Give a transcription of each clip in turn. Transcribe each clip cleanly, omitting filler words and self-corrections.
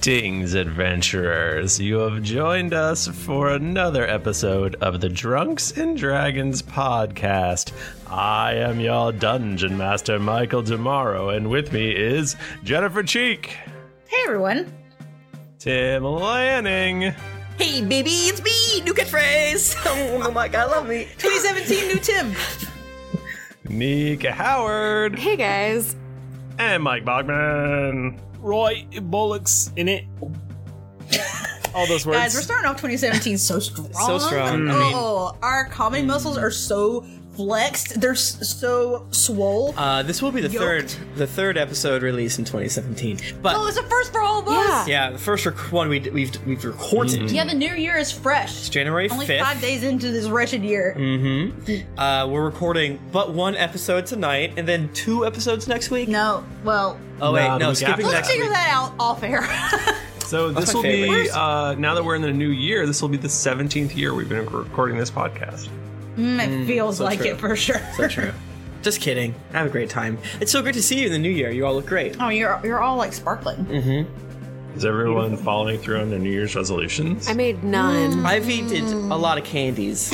Greetings, adventurers. You have joined us for another episode of the Drunks and Dragons podcast. I am your Dungeon Master, Michael Demaro, and with me is Jennifer Cheek. Hey, everyone. Tim Lanning. Hey, baby, it's me, new catchphrase. Oh my God, love me. 2017 new Tim. Nika Howard. Hey, guys. And Mike Bogman. Right, bollocks in it. All those words. Guys, we're starting off 2017 so strong. So strong. Our comedy muscles are so flexed. They're so swole. This will be the third episode released in 2017. But it's a first for all of us. yeah, the first one we've recorded. Yeah, the new year is fresh. It's January 5th. Only 5 days into this wretched year. We're recording but one episode tonight, and then 2 episodes next week. No, well. Oh wait, no, week skipping after. Let's next figure week. that out off air. So this will be, now that we're in the new year, this will be the 17th year we've been recording this podcast. It feels so like true. it for sure. So true. Just kidding. Have a great time. It's so great to see you in the new year. You all look great. Oh, you're all like sparkling. Is everyone following through on their New Year's resolutions? I made none. I've eaten a lot of candies.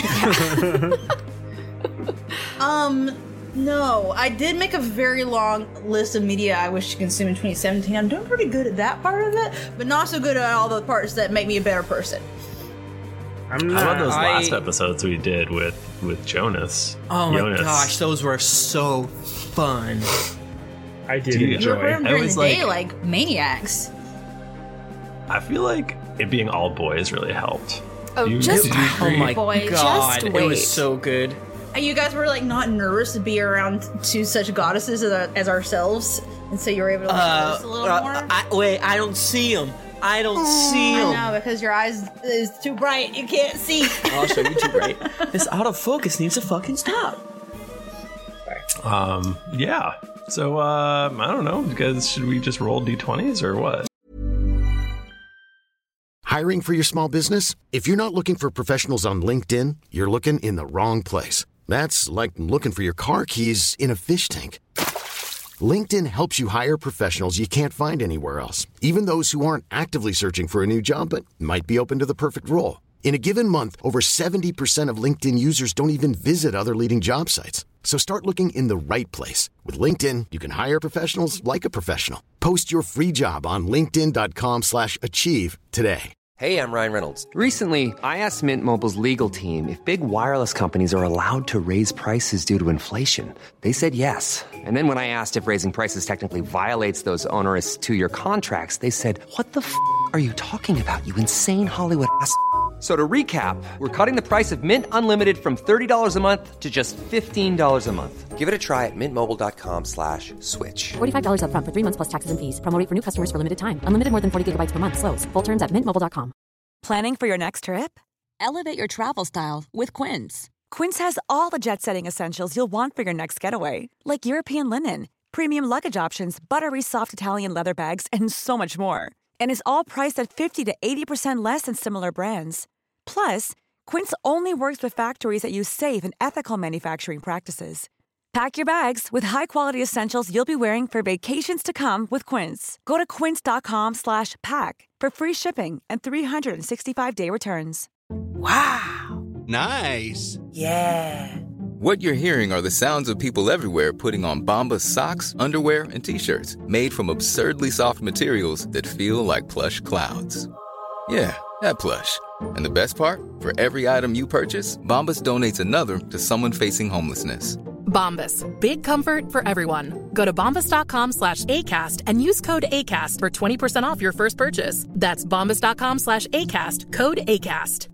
No, I did make a very long list of media I wish to consume in 2017. I'm doing pretty good at that part of it, but not so good at all the parts that make me a better person. How about those last episodes we did with Jonas? Oh my Jonas. gosh, those were so fun. I did Dude, You enjoy. recorded them I during was the day like maniacs. I feel like it being all boys really helped. Oh, You- just did you Oh agree? my Boy, god, just it wait. was so good. And you guys were like not nervous to be around two such goddesses as ourselves, and so you were able to like, notice a little more. I don't see him. I don't see I him. know, because your eyes is too bright. You can't see. I'll show you too bright. This autofocus needs to fucking stop. Yeah. So, I don't know, because should we just roll D20s or what? Hiring for your small business? If you're not looking for professionals on LinkedIn, you're looking in the wrong place. That's like looking for your car keys in a fish tank. LinkedIn helps you hire professionals you can't find anywhere else, even those who aren't actively searching for a new job but might be open to the perfect role. In a given month, over 70% of LinkedIn users don't even visit other leading job sites. So start looking in the right place. With LinkedIn, you can hire professionals like a professional. Post your free job on linkedin.com/achieve today. Hey, I'm Ryan Reynolds. Recently, I asked Mint Mobile's legal team if big wireless companies are allowed to raise prices due to inflation. They said yes. And then when I asked if raising prices technically violates those onerous 2-year contracts, they said, "What the f*** are you talking about, you insane Hollywood ass?" So to recap, we're cutting the price of Mint Unlimited from $30 a month to just $15 a month. Give it a try at mintmobile.com/switch. $45 up front for 3 months plus taxes and fees. Promo rate for new customers for limited time. Unlimited more than 40 gigabytes per month. Slows full terms at mintmobile.com. Planning for your next trip? Elevate your travel style with Quince. Quince has all the jet-setting essentials you'll want for your next getaway, like European linen, premium luggage options, buttery soft Italian leather bags, and so much more. And is all priced at 50 to 80% less than similar brands. Plus, Quince only works with factories that use safe and ethical manufacturing practices. Pack your bags with high-quality essentials you'll be wearing for vacations to come with Quince. Go to quince.com/pack for free shipping and 365-day returns. Wow. Nice. Yeah. What you're hearing are the sounds of people everywhere putting on Bombas socks, underwear, and T-shirts made from absurdly soft materials that feel like plush clouds. Yeah, that plush. And the best part? For every item you purchase, Bombas donates another to someone facing homelessness. Bombas. Big comfort for everyone. Go to bombas.com/ACAST and use code ACAST for 20% off your first purchase. That's bombas.com/ACAST. Code ACAST.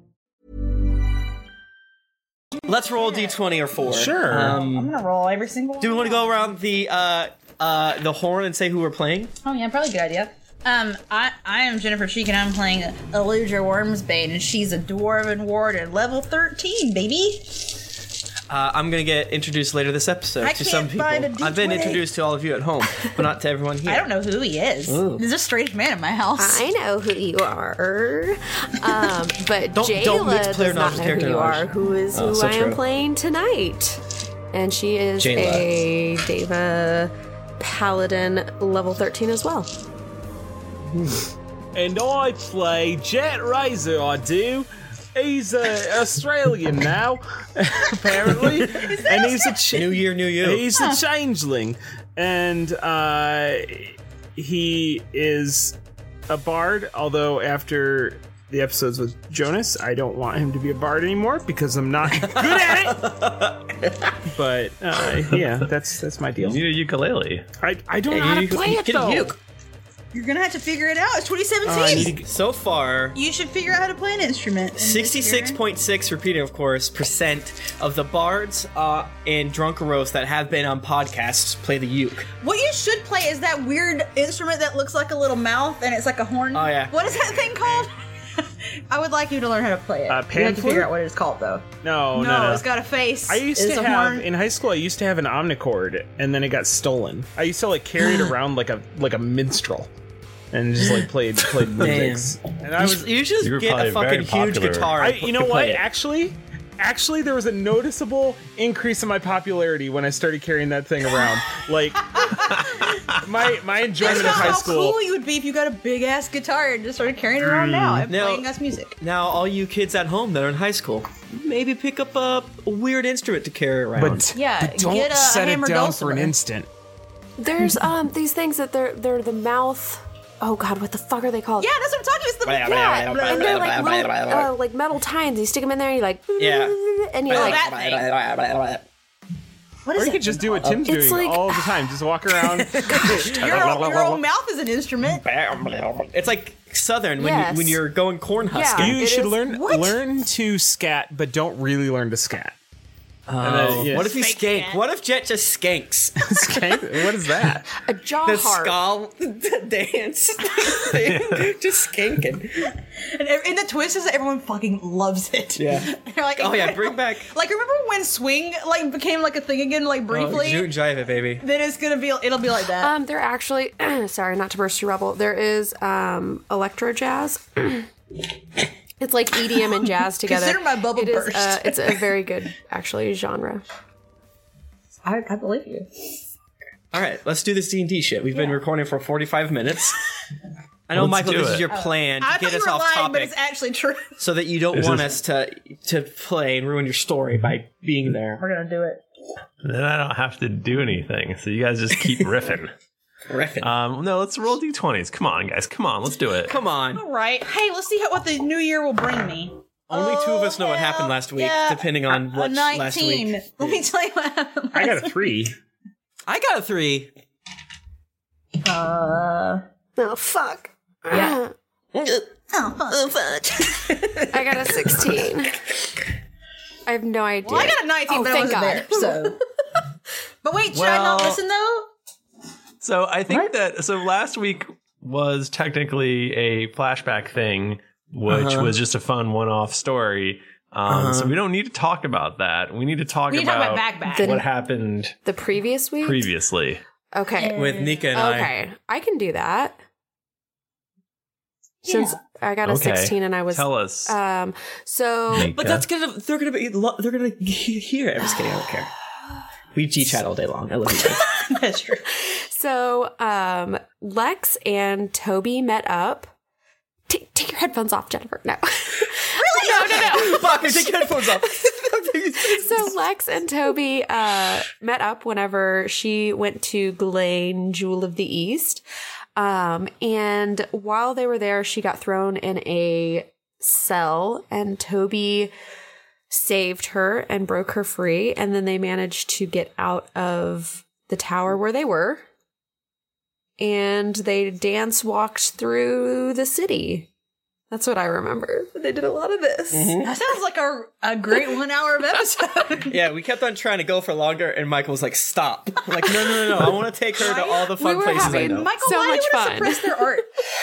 Let's roll D20 or 4. Sure. I'm gonna roll every single one. Do we want to go around the horn and say who we're playing? Oh yeah, probably a good idea. I am Jennifer Cheek and I'm playing Eludra Wormsbane, and she's a dwarven warden, level 13, baby. I'm going to get introduced later this episode I to can't some people. find a D20. I've been introduced to all of you at home, but not to everyone here. I don't know who he is. Ooh. There's a strange man in my house. I know who you are, but Don't Jayla mix player does not knowledge, know character who you knowledge. are, who is Oh, who so I am true. playing tonight. And she is Jayla. a Deva Paladin level 13 as well. and I play Jet Razor, I do. He's Australian now, apparently. And he's a New year, new you. He's a changeling. And he is a bard, although after the episodes with Jonas, I don't want him to be a bard anymore because I'm not good at it. But yeah, that's my deal. You need a ukulele. I don't know how to play it though. You're gonna have to figure it out. It's 2017. So far, you should figure out how to play an instrument. 66.6, repeating of course, percent of the bards in Drunkaros that have been on podcasts play the uke. What you should play is that weird instrument that looks like a little mouth and it's like a horn. Oh yeah. What is that thing called? I would like you to learn how to play it. You have to pan figure flute? out what it's called though. No, it's got a face. I used to have in high school. I used to have an omnichord, and then it got stolen. I used to like carry it around like a minstrel, and just like played music. And I was you just get a fucking huge guitar. You know what? Actually, there was a noticeable increase in my popularity when I started carrying that thing around. Like my enjoyment of high school. How cool you would be if you got a big ass guitar and just started carrying it around now and playing us music. Now, all you kids at home that are in high school, maybe pick up a weird instrument to carry around. But don't get a set it hammer down dulcimer. for an instant. There's these things that they're the mouth. Oh God, what the fuck are they called? Yeah, that's what I'm talking about. It's the and they're like little, like metal tines. You stick them in there, and you're like, and you're like, what or is you it? could just do what Tim's It's doing like- all the time. Just walk around. Your own mouth is an instrument. It's like Southern Yes. when you're going corn husking. You should is. learn to scat, but don't really learn to scat. What if you skank? What if Jet just skanks? Skank? What is that? a jaw The harp. skull dance. Just skanking. And the twist is that everyone fucking loves it. Yeah. They're like, Oh yeah, bring back. Like, remember when swing like became like a thing again, like briefly? Zoot and jive it, baby. Then it'll be like that. They're actually sorry, not to burst your bubble. There is electro jazz. It's like EDM and jazz together. Consider my bubble burst. It's a very good, actually, genre. I believe you. All right, let's do this D&D shit. We've been recording for 45 minutes. I know, Let's Michael, do this it. is your plan I to get thought us you were off lying, topic, but it's actually true. so that you don't want us to play and ruin your story by being there. We're gonna do it. Then I don't have to do anything, so you guys just keep riffing. No, let's roll d20s. Come on, guys. Come on, let's do it. Come on. All right. Hey, let's see what the new year will bring me. Only two of us know what happened last week, depending on what 19. last week. Let me tell you what happened. I got a 3. I got a 3. Oh fuck. Yeah. Oh fuck. I got a 16. I have no idea. Well, I got a 19, but I thank wasn't God. there. So. But wait, should I not listen though? So I think so last week was technically a flashback thing, which was just a fun one-off story. So we don't need to talk about that. We need to talk about what happened the previous week. Previously. Okay. With Nika and I. Okay, I can do that. Since I got a 16 and I was Tell us. So Nika. But they're gonna hear. I'm just kidding. I don't care. We G-chat all day long. I love you. That's true. So Lex and Toby met up. Take your headphones off, Jennifer. No. Really? No. Fuck, take your headphones off. So Lex and Toby met up whenever she went to Ghislaine, Jewel of the East. And while they were there, she got thrown in a cell, and Toby saved her and broke her free. And then they managed to get out of the tower where they were. And they dance-walked through the city. That's what I remember. They did a lot of this. Mm-hmm. That sounds like a great 1 hour of episode. Yeah, we kept on trying to go for longer, and Michael was like, stop. I'm like, no. I want to take her to all the fun places I know. Michael, So why much do you want fun. to suppress their art?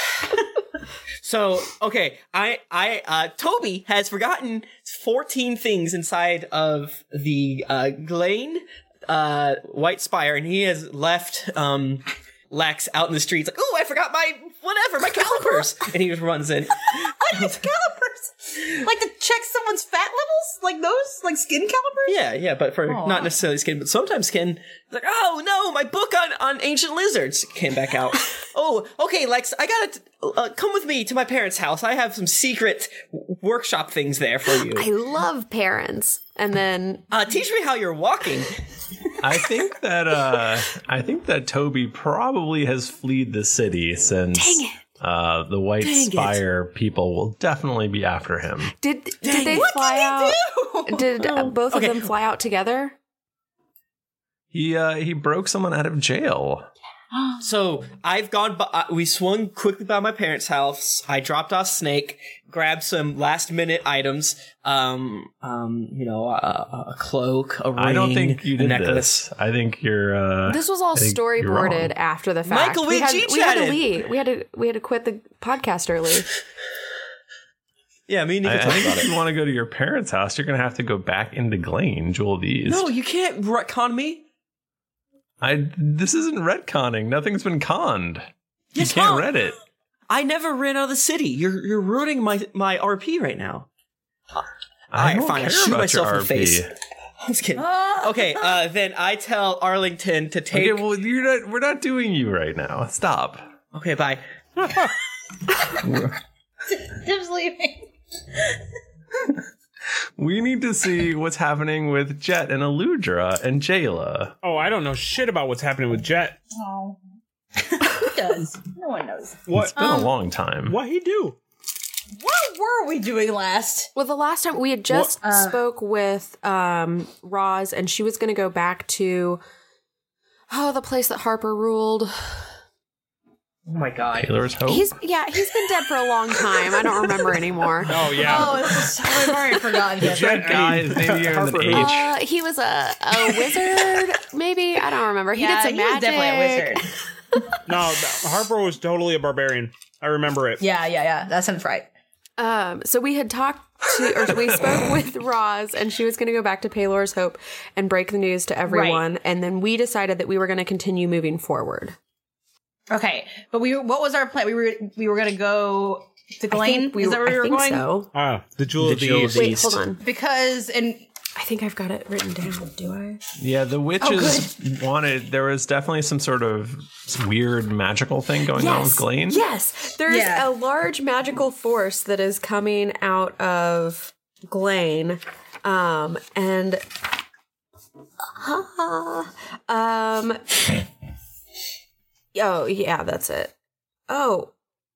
So, okay, Toby has forgotten 14 things inside of the Ghislaine White Spire, and he has left Lex out in the streets like, oh, I forgot my calipers. And he just runs in. What is calipers? Like to check someone's fat levels? Like those? Like skin calipers? Yeah, but for not necessarily skin, but sometimes skin. Like, oh no, my book on ancient lizards came back out. Oh, okay, Lex, I gotta come with me to my parents' house. I have some secret workshop things there for you. I love parents. And then teach me how you're walking. I think that Toby probably has fled the city since the White Spire people will definitely be after him. Did they fly out? Did both of them fly out together? He broke someone out of jail. So I've gone. We swung quickly by my parents' house. I dropped off Snake, grabbed some last-minute items. A cloak, a ring. I don't think you did necklace. this. I think you're. This was all storyboarded after the fact. Michael, we had to chatted. leave. We had to quit the podcast early. Yeah, me and Nico I talked think about if it. you want to go to your parents' house, you're going to have to go back into Glane, Jewel of the East. No, you can't retcon me. This isn't retconning. Nothing's been conned. Yes, you can't Mom. read it. I never ran out of the city. You're ruining my RP right now. I don't fine. I care shoot about myself your in the face. RP. I'm just kidding. Okay, then I tell Arlington to take. Okay, well, we're not doing you right now. Stop. Okay, bye. Tim's leaving. We need to see what's happening with Jet and Aludra and Jayla. Oh, I don't know shit about what's happening with Jet. Oh. Who does? No one knows. What? It's been a long time. What he do? What were we doing last? Well, the last time we had just spoke with Roz, and she was going to go back to the place that Harper ruled. Oh my god. Taylor's Hope? He's been dead for a long time. I don't remember anymore. Oh yeah. Oh, this is so I've already forgotten. The Jet guy is maybe with an H. He was a wizard, maybe. I don't remember. He did some he was magic. definitely a wizard. No, Harper was totally a barbarian. I remember it. Yeah. That sounds right. So we had we spoke with Roz, and she was going to go back to Paylor's Hope and break the news to everyone. Right. And then we decided that we were going to continue moving forward. Okay, but what was our plan? We were going to go to Glane. Is that where we were going? So. The Jewel of the East. Wait, hold on. Because I think I've got it written down. Do I? Yeah, the witches wanted. There was definitely some sort of weird magical thing going on with Glane. Yes, there's a large magical force that is coming out of Glane, and oh yeah, that's it. Oh,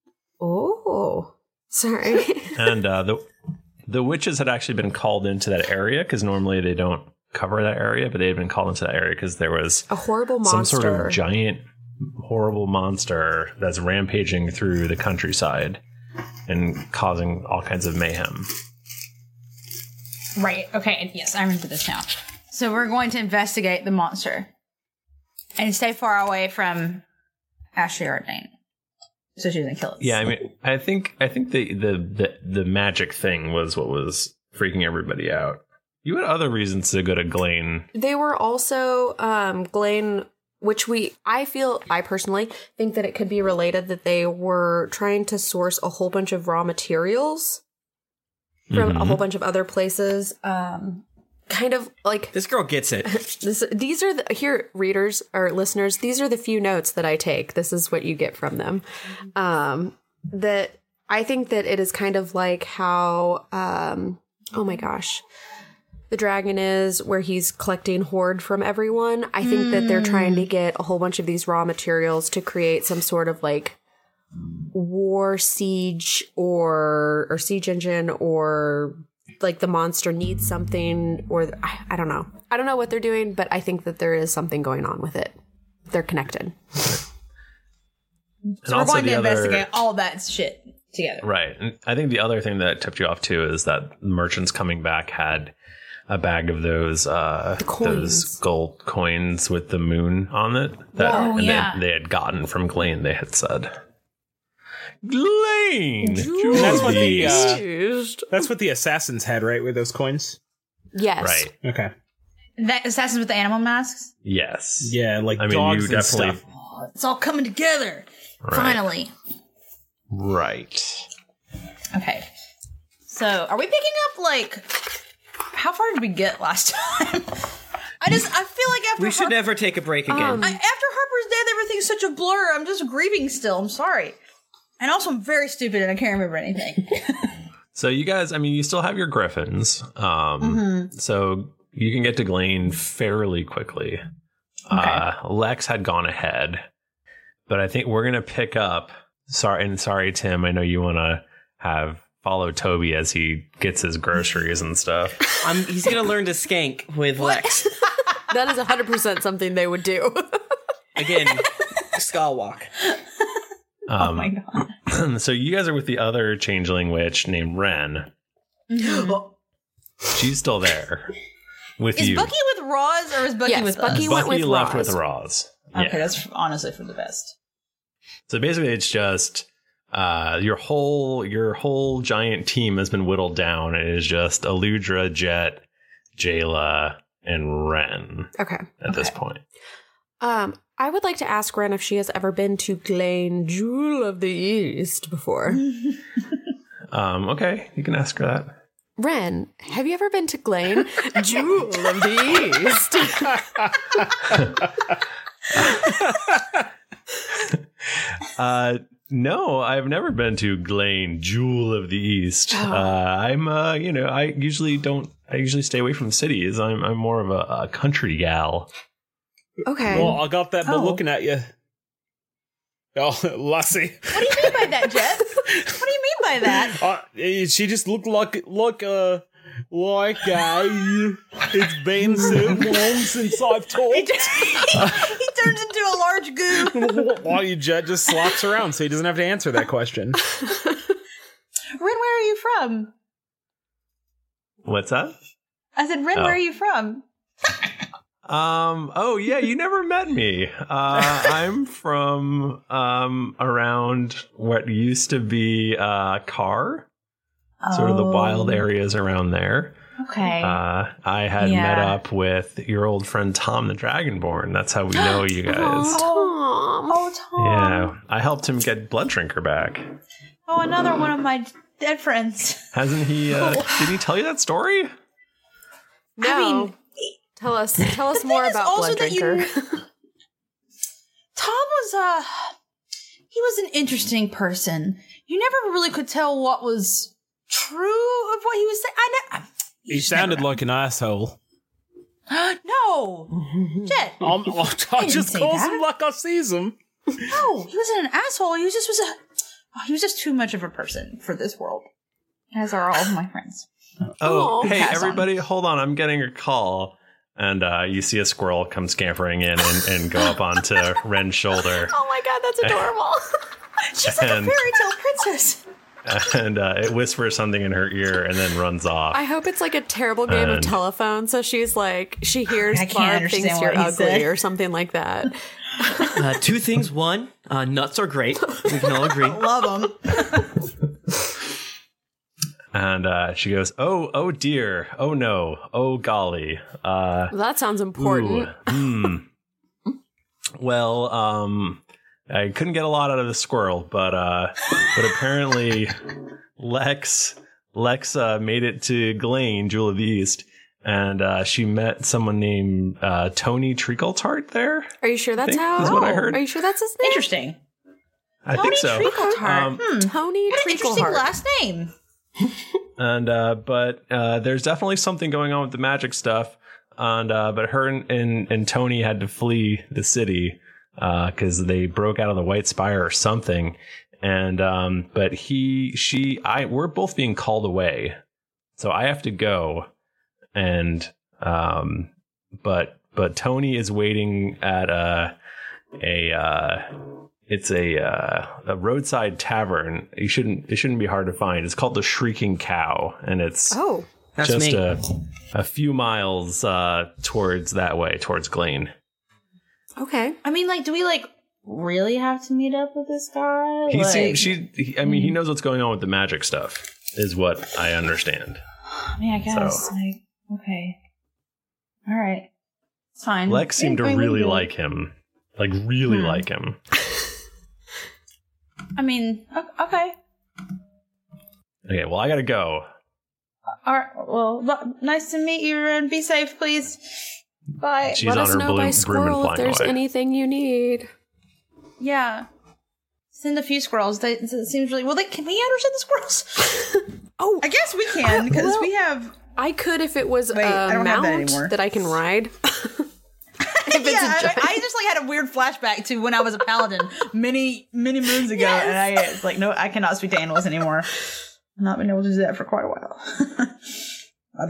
sorry. And the witches had actually been called into that area because normally they don't cover that area, but they had been called into that area because there was a horrible monster, some sort of giant, horrible monster that's rampaging through the countryside and causing all kinds of mayhem. Right. Okay. Yes, I remember this now. So we're going to investigate the monster and stay far away from Ashley Ardane, so she doesn't kill us. Yeah, I mean, I think the magic thing was what was freaking everybody out. You had other reasons to go to Glane. They were also Glane, which I personally think that it could be related that they were trying to source a whole bunch of raw materials from a whole bunch of other places. Kind of like this girl gets it. These are here, readers or listeners. These are the few notes that I take. This is what you get from them. That I think that it is kind of like how, oh my gosh, the dragon is, where he's collecting hoard from everyone. I think that they're trying to get a whole bunch of these raw materials to create some sort of like war siege or siege engine, or like the monster needs something, or I don't know. I don't know what they're doing, but I think that there is something going on with it. They're connected. So we're going to investigate all that shit together. Right. And I think the other thing that tipped you off too is that merchants coming back had a bag of those gold coins with the moon on it that they had gotten from Glane, they had said. Glane! That's what the assassins had, right? With those coins? Yes. Right. Okay. That assassins with the animal masks? Yes. Yeah, like I mean, dogs you and definitely, stuff. Oh, it's all coming together. Right. Finally. Right. Okay. So, are we picking up, like, how far did we get last time? I feel like after we should never take a break again. after Harper's death, everything's such a blur. I'm just grieving still. I'm sorry. And also, I'm very stupid and I can't remember anything. So you guys, I mean, you still have your griffins. So you can get to Glane fairly quickly. Okay. Lex had gone ahead. But I think we're going to pick up. Sorry, Tim. I know you want to follow Toby as he gets his groceries and stuff. He's going to learn to skank with Lex. That is 100% something they would do. Again, skull walk. Oh my god. So you guys are with the other changeling witch named Ren. She's still there with Is you. Bucky with Roz or is Bucky with Bucky us? went Bucky with left Roz. with Roz. Okay, Yeah. that's honestly for the best. So basically, it's just your whole giant team has been whittled down. It is just Aludra, Jet, Jayla, and Ren. Okay. At this point. I would like to ask Ren if she has ever been to Glane, Jewel of the East before. Okay, you can ask her that. Ren, have you ever been to Glane, Jewel of the East? No, I've never been to Glane, Jewel of the East. I'm, I usually stay away from cities. I'm more of a country gal. Okay. Well, I got that by looking at you. Oh, Lassie. What do you mean by that, Jet? What do you mean by that? She just looked like it's been so long since I've talked. He turns into a large goo. Why you Jet just slops around so he doesn't have to answer that question. Ren, where are you from? What's that? I said, Ren, where are you from? Oh yeah, you never met me. I'm from around what used to be Carr, sort of the wild areas around there. Okay. I had met up with your old friend Tom the Dragonborn. That's how we know you guys. Oh, Tom. Yeah, I helped him get Blood Drinker back. Oh, another one of my dead friends. Hasn't he? Did he tell you that story? No. I mean, Tell us more about Blood Drinker. Tom was he was an interesting person. You never really could tell what was true of what he was saying. He sounded like an asshole. No, Jet. I just calls him like I sees him. No, he wasn't an asshole. He was just too much of a person for this world. As are all of my friends. Oh, hey pass everybody, hold on! I'm getting a call. And you see a squirrel come scampering in and go up onto Ren's shoulder. Oh my god, that's adorable. She's like a fairy tale princess. And it whispers something in her ear and then runs off. I hope it's like a terrible game of telephone. So she's like, she hears Barb thinks you're ugly or something like that. Two things. One, nuts are great. We can all agree. Love them. And she goes, oh dear, oh no, oh golly. That sounds important. Well, I couldn't get a lot out of the squirrel, but apparently Lex made it to Glane, Jewel of the East, and she met someone named Tony Treacletart there. Are you sure that's how? Is what I heard. Are you sure that's his name? Interesting. I think so. Treacletart. Tony What an interesting Treacleheart. last name. And but there's definitely something going on with the magic stuff, and but her and Tony had to flee the city because they broke out of the White Spire or something, and but we're both being called away, so I have to go, and but Tony is waiting at it's a roadside tavern. It shouldn't be hard to find. It's called the Shrieking Cow, and it's That's just me. a few miles towards Glane. Okay. I mean, like, do we really have to meet up with this guy? He knows what's going on with the magic stuff, is what I understand. I mean, I guess. So. Okay. All right. It's fine. Lex seemed to really like him. Like, really like him. I mean, okay. Okay, well, I gotta go. All right. Well, nice to meet you, and be safe, please. Bye. She's Let on us her know by broom squirrel and if there's flying away. anything you need. Yeah. Send a few squirrels. It seems really... Well, can we understand the squirrels? Oh, I guess we can, because we have... I could if it was Wait, I a don't have that mount anymore. that I can ride. I just like had a weird flashback to when I was a paladin many moons ago, and it's like, no, I cannot speak to animals anymore. I've not been able to do that for quite a while. My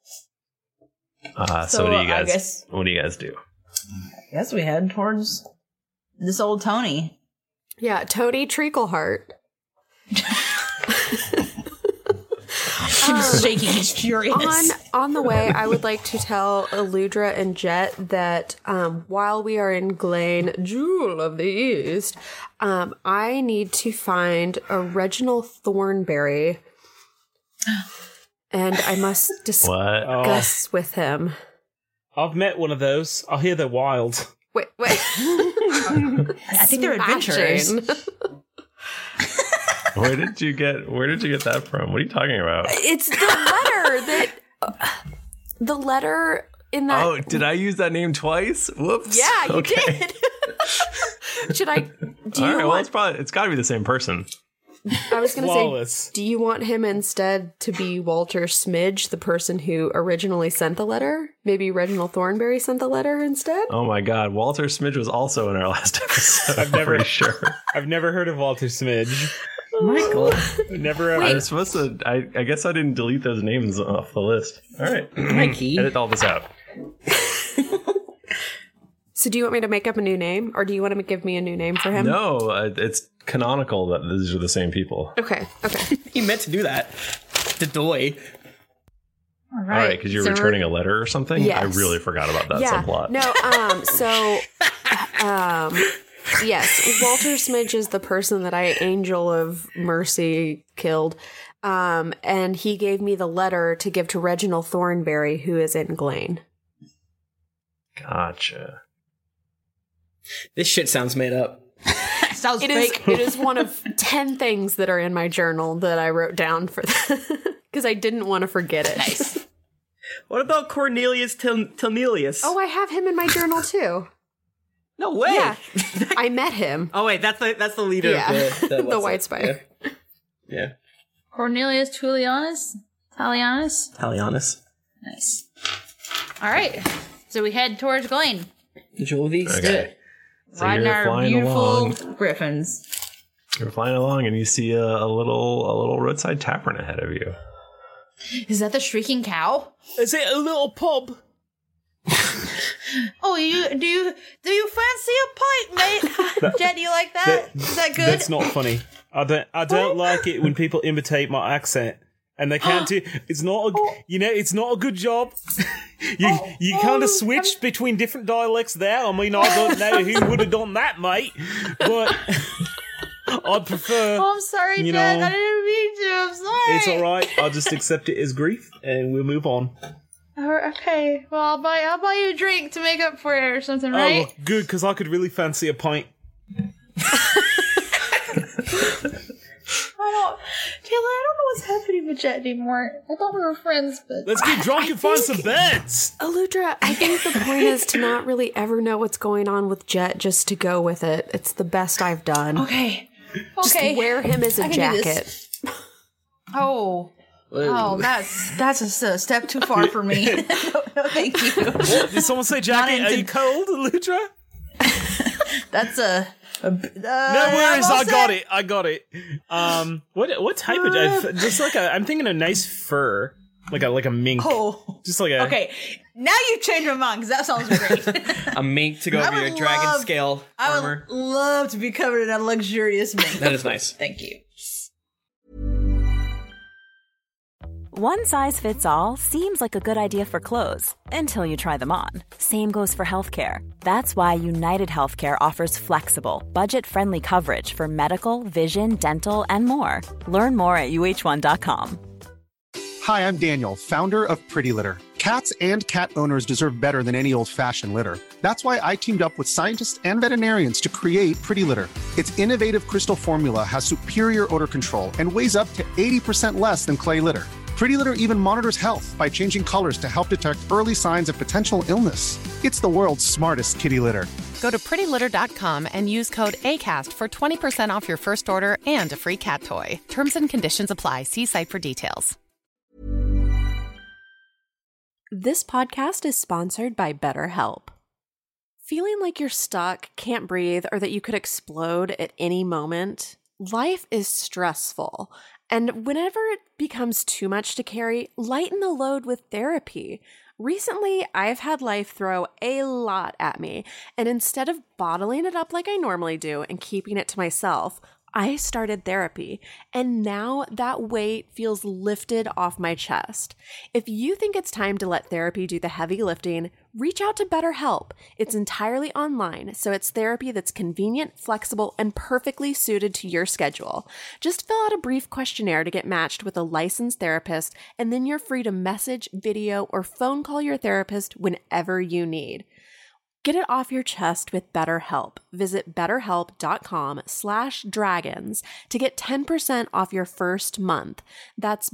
bad. So what do you I guys? guess- What do you guys do? I guess we head towards this old Tony. Yeah, Tony Treacleheart. He's shaking. He's furious. On the way, I would like to tell Eludra and Jet that while we are in Glane, Jewel of the East, I need to find a Reginald Thornberry, and I must discuss with him. I've met one of those. I hear they're wild. Wait. I think they're adventurers. Where did you get that from? What are you talking about? It's the letter that the letter in that. Oh, did I use that name twice? Whoops. Yeah, you Okay. did. Should I? Do All you right. Well, want? it's got to be the same person. I was going to Flawless. say, do you want him instead to be Walter Smidge, the person who originally sent the letter? Maybe Reginald Thornberry sent the letter instead? Oh my God, Walter Smidge was also in our last episode. I've never- pretty sure. I've never heard of Walter Smidge. Michael. Never ever. I'm supposed to. I guess I didn't delete those names off the list. All right, Mikey. edit all this out. So do you want me to make up a new name, or do you want to give me a new name for him? No, it's canonical that these are the same people. Okay. He meant to do that. The doy. All All right, because you're so returning a letter or something. Yes. I really forgot about that Yeah. subplot. No. Yes, Walter Smidge is the person that I Angel of Mercy killed. And he gave me the letter to give to Reginald Thornberry, who is in Glane. Gotcha. This shit sounds made up. Sounds It fake. is one of 10 things that are in my journal that I wrote down for because I didn't want to forget it. Nice. What about Cornelius Tilnelius? Oh, I have him in my journal too. No way. Yeah, I met him. Oh wait, that's the leader Yeah. of the The White Spire. Yeah. Cornelius Tullianus? Talianus. Nice. All right. So we head towards Glane. The Jewel of the East. Okay. So Riding you're our flying beautiful along. griffins. You're flying along, and you see a little roadside tavern ahead of you. Is that the Shrieking Cow? Is it a little pub? Oh, do you fancy a pint, mate? Jet, do you like that? Is that good? That's not funny. I don't like it when people imitate my accent. And they can't do. It's not it's not a good job. you kind of switched between different dialects there. I mean, I don't know who would have done that, mate. But I'd prefer. Oh, I'm sorry, you Jet. know, I didn't mean to. I'm sorry. It's all right. I'll just accept it as grief, and we'll move on. Okay. Well, I'll buy you a drink to make up for it or something, Oh, right? well, good, because I could really fancy a pint. Taylor, I don't know what's happening with Jet anymore. I thought we were friends, but Let's get drunk and find some beds. Aludra, I think the point is to not really ever know what's going on with Jet, just to go with it. It's the best I've done. okay. Just wear him as a I can do this. jacket. Oh, that's a step too far for me. No, thank you. What? Did someone say jacket? Are you cold, Aludra? That's a No worries, I got it. What type of just like I'm thinking a nice fur, like a mink. Oh, just like a. Okay, now you changed my mind because that sounds great. A mink to go over your dragon scale armor. I would love to be covered in a luxurious mink. That is nice. Thank you. One size fits all seems like a good idea for clothes until you try them on. Same goes for healthcare. That's why United Healthcare offers flexible, budget-friendly coverage for medical, vision, dental, and more. Learn more at uh1.com. Hi, I'm Daniel, founder of Pretty Litter. Cats and cat owners deserve better than any old-fashioned litter. That's why I teamed up with scientists and veterinarians to create Pretty Litter. Its innovative crystal formula has superior odor control and weighs up to 80% less than clay litter. Pretty Litter even monitors health by changing colors to help detect early signs of potential illness. It's the world's smartest kitty litter. Go to prettylitter.com and use code ACAST for 20% off your first order and a free cat toy. Terms and conditions apply. See site for details. This podcast is sponsored by BetterHelp. Feeling like you're stuck, can't breathe, or that you could explode at any moment? Life is stressful. And whenever it becomes too much to carry, lighten the load with therapy. Recently, I've had life throw a lot at me, and instead of bottling it up like I normally do and keeping it to myself, I started therapy, and now that weight feels lifted off my chest. If you think it's time to let therapy do the heavy lifting, reach out to BetterHelp. It's entirely online, so it's therapy that's convenient, flexible, and perfectly suited to your schedule. Just fill out a brief questionnaire to get matched with a licensed therapist, and then you're free to message, video, or phone call your therapist whenever you need. Get it off your chest with BetterHelp. Visit betterhelp.com/dragons to get 10% off your first month. That's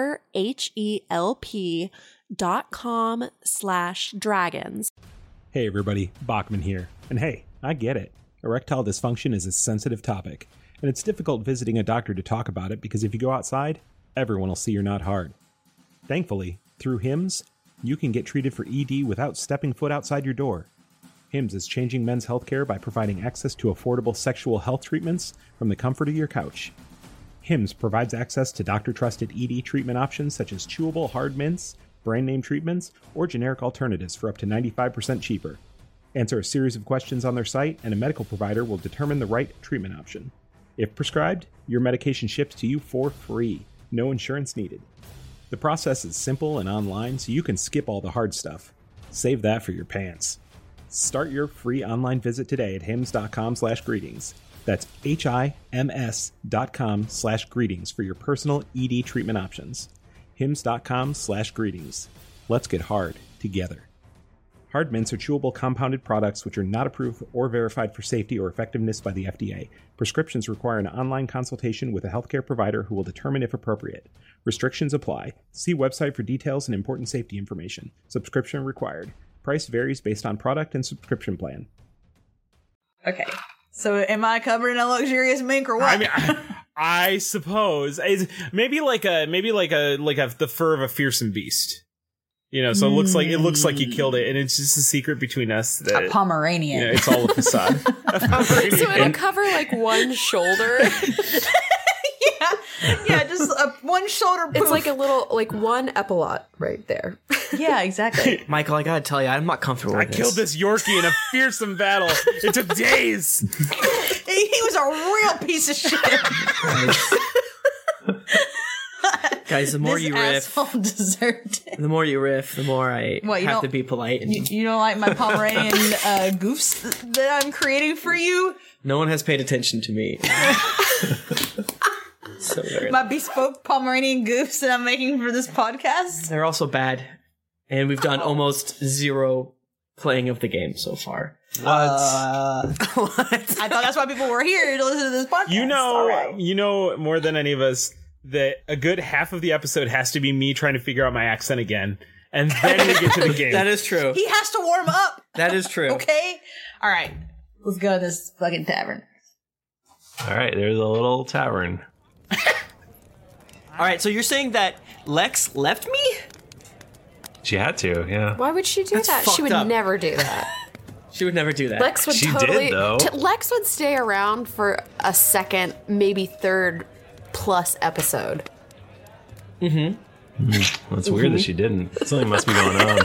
betterhelp.com/dragons. Hey everybody, Bachman here. And hey, I get it. Erectile dysfunction is a sensitive topic, and it's difficult visiting a doctor to talk about it because if you go outside, everyone will see you're not hard. Thankfully, through HIMS, you can get treated for ED without stepping foot outside your door. HIMS is changing men's healthcare by providing access to affordable sexual health treatments from the comfort of your couch. HIMS provides access to doctor-trusted ED treatment options such as chewable hard mints, brand-name treatments, or generic alternatives for up to 95% cheaper. Answer a series of questions on their site, and a medical provider will determine the right treatment option. If prescribed, your medication ships to you for free, no insurance needed. The process is simple and online, so you can skip all the hard stuff. Save that for your pants. Start your free online visit today at hims.com/greetings. That's HIMS.com/greetings for your personal ED treatment options. hims.com/greetings. Let's get hard together. Hard mints are chewable compounded products which are not approved or verified for safety or effectiveness by the FDA. Prescriptions require an online consultation with a healthcare provider who will determine if appropriate. Restrictions apply. See website for details and important safety information. Subscription required. Price varies based on product and subscription plan. Okay. So am I covered in a luxurious mink or what? I mean, I suppose it's maybe like the fur of a feersome beast. You know, so it looks like you killed it, and it's just a secret between us. That, a Pomeranian. You know, it's all a facade. So it'll cover like one shoulder. Yeah, just one shoulder poof. It's like a little, like one epaulette right there. Yeah, exactly. Michael, I gotta tell you, I'm not comfortable with this. I killed this Yorkie in a fearsome battle. It took days. He was a real piece of shit. Guys, the more you riff, deserved it. the more you riff, the more I have to be polite. You don't like my Pomeranian goofs that I'm creating for you? No one has paid attention to me. So my bespoke Pomeranian goofs that I'm making for this podcast? They're also bad. And we've done almost zero playing of the game so far. What? I thought that's why people were here to listen to this podcast. You know more than any of us that a good half of the episode has to be me trying to figure out my accent again. And then we get to the game. That is true. He has to warm up. That is true. Okay? All right. Let's go to this fucking tavern. All right, there's a little tavern. All right, so you're saying that Lex left me? She had to, yeah. Why would she do That's that? She fucked would up. never do that. She would never do that. Lex would She totally. did, though. Lex would stay around for a second, maybe third plus episode. That's weird that she didn't. Something must be going on.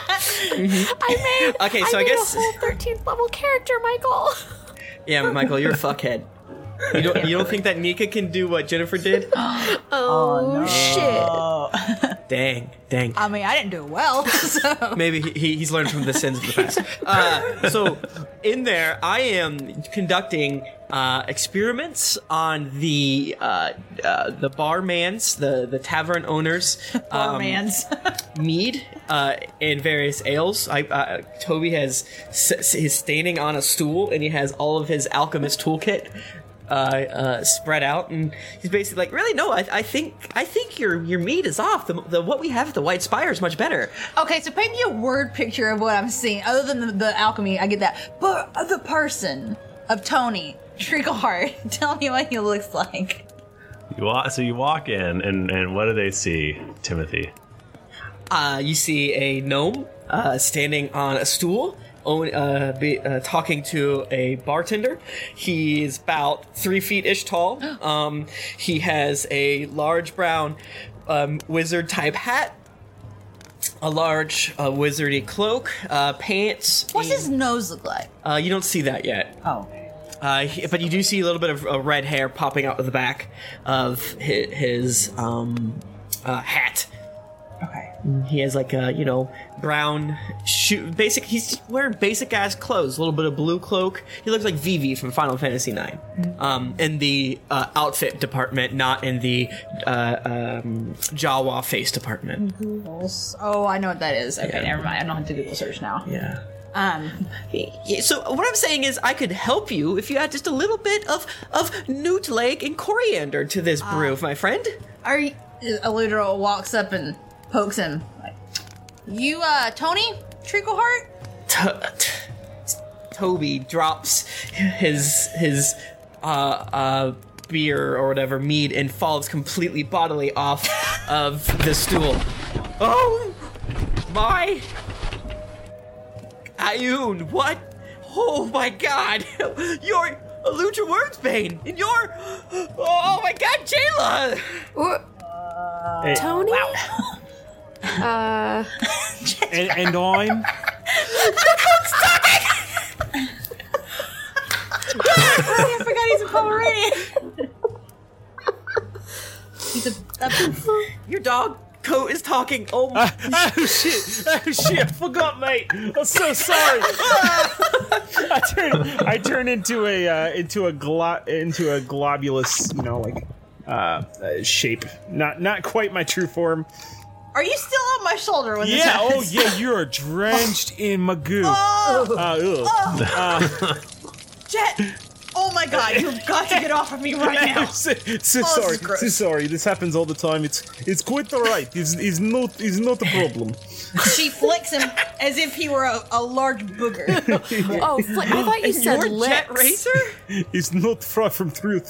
I made. Okay, so I I made guess- a whole 13th level character, Michael. Yeah, Michael, you're a fuckhead. You don't think that Nika can do what Jennifer did? Oh, shit. Dang. I mean, I didn't do it well, so. Maybe he's learned from the sins of the past. So in there, I am conducting experiments on the barmans, the tavern owners, Barmans. mead and various ales. Toby has his standing on a stool, and he has all of his alchemist toolkit spread out, and he's basically like, really, no, I think your meat is off. The what we have at the White Spire is much better. Okay, so paint me a word picture of what I'm seeing. Other than the alchemy, I get that. But the person of Tony Treacleheart, tell me what he looks like. You walk in, and what do they see, Timothy? You see a gnome standing on a stool, talking to a bartender. He's about 3 feet-ish tall. He has a large brown wizard-type hat, a large wizardy cloak, pants. What's his nose look like? You don't see that yet. Oh. But you do see a little bit of red hair popping out of the back of his hat. Okay. He has like a, brown basic. He's wearing basic ass clothes. A little bit of blue cloak. He looks like Vivi from Final Fantasy IX. In the outfit department, not in the Jawa face department. Oh, I know what that is. Okay, Yeah. never mind. I don't have to Google search now. Yeah. So what I'm saying is I could help you if you add just a little bit of newt leg and coriander to this brew, my friend. Are you? Eludra walks up and pokes him. Like, you, Tony Treacleheart? Toby drops his beer or whatever, mead, and falls completely bodily off of the stool. Oh my! Ayun, what? Oh my god! You're Eludra Wordsbane! And you're... Oh my god, Jayla! Hey. Tony? Wow. and I'm... I forgot he's a Pomeranian. Your dog coat is talking. Oh shit! Oh shit! I forgot, mate. I'm so sorry. I turn into a globulous, shape. Not quite my true form. Are you still on my shoulder when this Yeah. happens? Oh yeah. You are drenched in my goo. Jet! Oh my god, you've got to get off of me right now. So sorry. So sorry. This happens all the time. It's quite alright. It's not a problem. She flicks him as if he were a large booger. Oh, I thought you said Your lips. Jet Racer? It's not far from truth.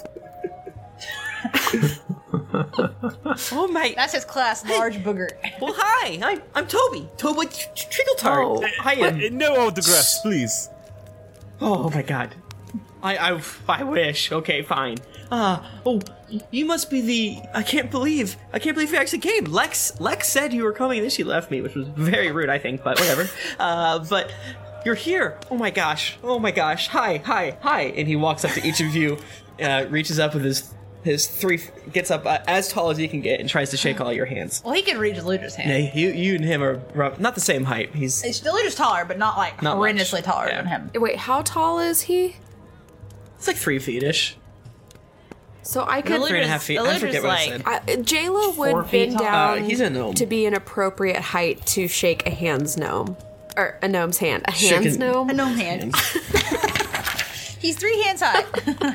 Oh my! That's his class, large booger. Well, hi. I'm Toby. Toby Treacletart. Oh. Hi. No autographs, please. Oh my god. I wish. Okay, fine. You must be the... I can't believe you actually came. Lex said you were coming, and then she left me, which was very rude, I think, but whatever. But you're here. Oh my gosh. Hi. And he walks up to each of you, reaches up with his three... Gets up as tall as he can get and tries to shake all your hands. Well, he can reach Eludra's hand. Yeah, you and him are not the same height. Eludra's taller, but not like Not horrendously much. taller Yeah. than him. Wait, how tall is he? It's like 3 feet-ish. So I could... 3.5 feet. I forget what I said. Jayla 4 would feet bend tall. down He's a gnome. to be an appropriate height to shake a hand's gnome. Or a gnome's hand. A hand's gnome? A gnome hand. He's 3 hands high.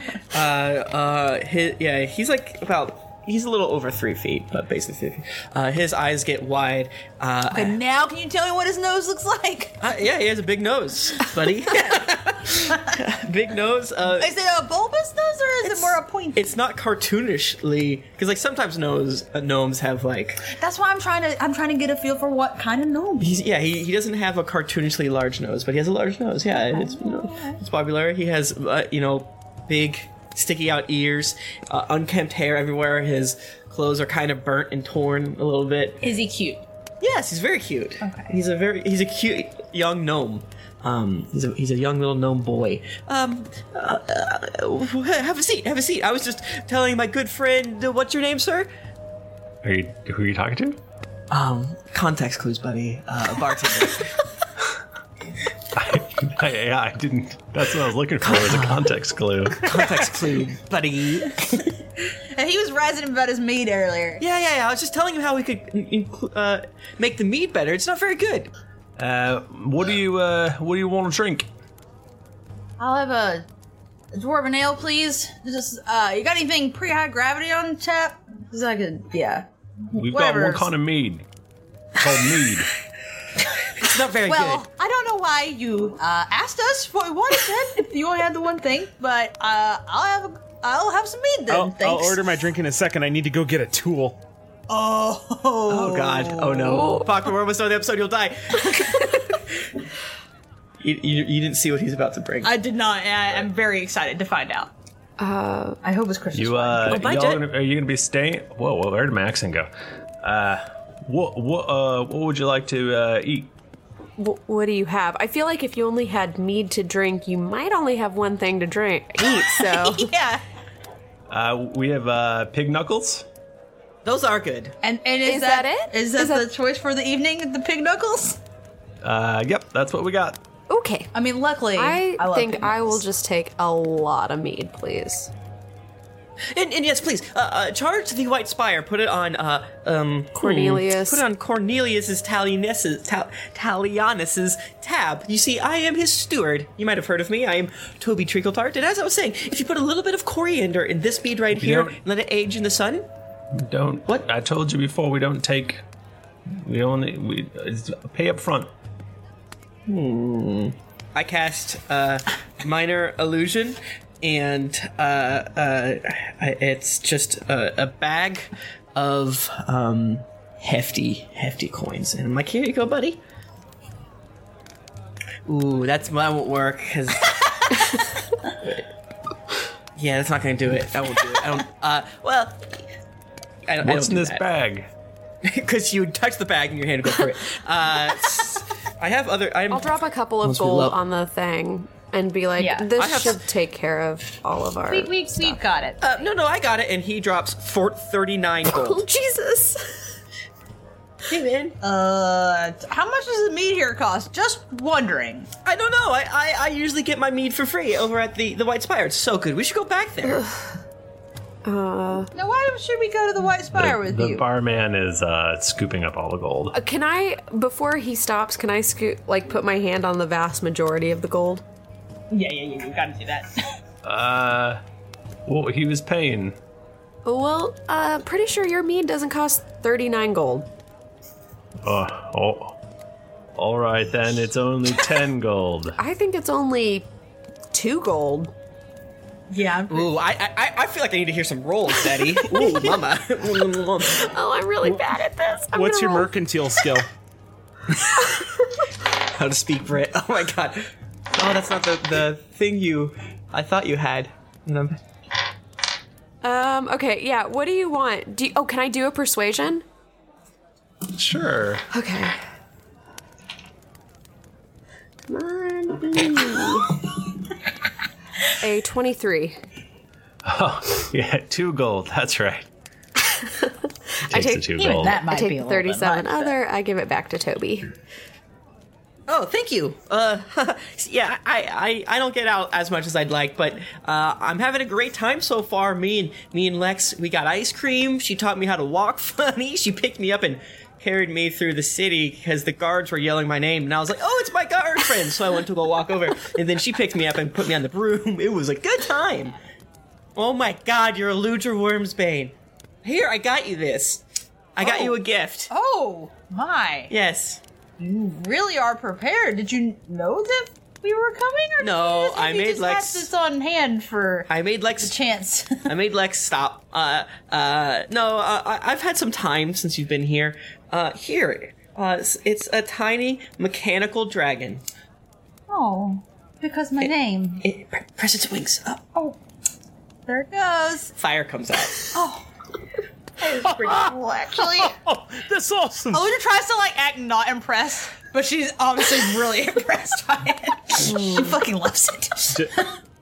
He's a little over 3 feet, but basically 3 feet. His eyes get wide. Okay, now can you tell me what his nose looks like? Yeah, he has a big nose, buddy. Big nose. Is it a bulbous nose or is it more a pointy? It's not cartoonishly, because like sometimes gnomes have like. That's why I'm trying to get a feel for what kind of gnome. He doesn't have a cartoonishly large nose, but he has a large nose. Yeah, it's popular. He has big sticky out ears, unkempt hair everywhere. His clothes are kind of burnt and torn a little bit. Is he cute? Yes, he's very cute. Okay. He's a cute young gnome. He's a young little gnome boy. Have a seat. I was just telling my good friend, what's your name, sir? Who are you talking to? Context clues, buddy. Bartender. I didn't. That's what I was looking for. Was a context clue. Context clue, buddy. And he was razzing him about his mead earlier. Yeah. I was just telling him how we could make the mead better. It's not very good. What do you want to drink? I'll have dwarven ale, please. Just, you got anything pretty high gravity on tap? Cause I could, yeah. We've Whatever. got one kind of mead called mead. It's not very Well, good. I don't know why you asked us what we wanted then, if you only had the one thing, but I'll have some mead then. I'll Thanks. order my drink in a second. I need to go get a tool. Oh God! Oh no! Bachman, we're almost done with the episode. You'll die. you didn't see what he's about to bring. I did not. And I'm very excited to find out. I hope it's Christmas. You wine. bye, y'all Jet. are you gonna be staying? Whoa, where did my accent go? What would you like to eat? What do you have? I feel like if you only had mead to drink, you might only have one thing to eat. So Yeah. We have pig knuckles. Those are good. And Is that it? Is that the choice for the evening? The pig knuckles? Yep, that's what we got. okay. I mean, luckily, I love think pig I will knuckles. just take a lot of mead, please. And yes, please, charge the White Spire. Put it on Cornelius. Put it on Cornelius's Talianus's tab. You see, I am his steward. You might have heard of me. I am Toby Treacletart. And as I was saying, if you put a little bit of coriander in this mead right here don't- and let it age in the sun, Don't. What? I told you before. We don't take. We it's pay up front. I cast minor illusion, and it's just a bag of hefty coins. And I'm like, here you go, buddy. Ooh, that won't work. 'Cause yeah, that's not gonna do it. That won't do it. I don't. Well, I What's don't in do this that. bag? Because you touch the bag in your hand and go for it. I have other. I'll drop a couple of Ones we gold love. on the thing and be like, Yeah. this I have- should take care of all of our. We've got it. No, I got it, and he drops 39 Oh, gold. Jesus. Hey, man. How much does the meat here cost? Just wondering. I don't know. I usually get my mead for free over at the White Spire. It's so good. We should go back there. Now, why should we go to the White Spire with The you? barman is scooping up all the gold. Can I, before he stops, can I put my hand on the vast majority of the gold? Yeah, you gotta do that. Well, he was paying. Well, pretty sure your mead doesn't cost 39 gold. Oh, all right then. It's only 10 gold. I think it's only 2 gold. Yeah. Ooh, I feel like I need to hear some rolls, Daddy. Ooh, mama. Oh, I'm really bad at this. What's your mercantile skill? How to speak Brit. Oh my god. Oh, that's not the thing I thought you had. Okay, yeah, what do you want? Can I do a persuasion? Sure. Okay. Come on, A 23. Oh, yeah, 2 gold. That's right. I Takes take the 2 Even gold. that might I be take a little bit 37 much, other, I give it back to Toby. Oh, thank you. Yeah, I don't get out as much as I'd like, but I'm having a great time so far. Me and Lex, we got ice cream. She taught me how to walk funny. She picked me up and carried me through the city because the guards were yelling my name, and I was like, "Oh, it's my guard friend!" So I went to go walk over, and then she picked me up and put me on the broom. It was a good time. Oh my God, you're a Ludra Wormsbane. Here, I got you this. I got you a gift. Oh, my. Yes. You really are prepared. Did you know that we were coming? Or No, did you I made just Lex- have this on hand for I made Lex the chance. I made Lex stop. I've had some time since you've been here. Here, it's a tiny mechanical dragon. Oh, because my name. Press its wings up. Oh, there it goes. Fire comes out. Oh, that was pretty cool, actually. Oh, that's awesome. Olivia tries to act not impressed, but she's obviously really impressed by it. She fucking loves it.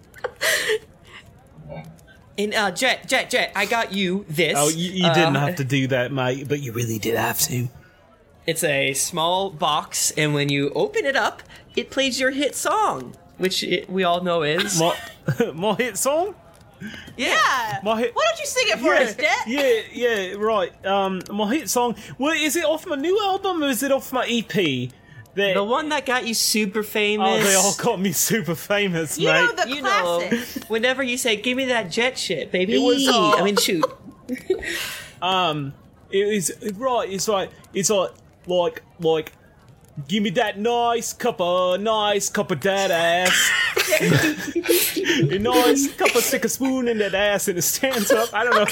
And Jet, I got you this. Oh, you didn't have to do that, mate, but you really did have to. It's a small box, and when you open it up, it plays your hit song, which we all know is my hit song. Yeah. My hit. Why don't you sing it for us, Jet? Yeah, right. My hit song. Well, is it off my new album or is it off my EP? The one that got you super famous. Oh, they all got me super famous, You mate. know the classic. Whenever you say, "Give me that jet shit, baby," It was, I mean, shoot. It's like, give me that nice cup of that ass. A nice cup of stick a spoon in that ass and it stands up. I don't know.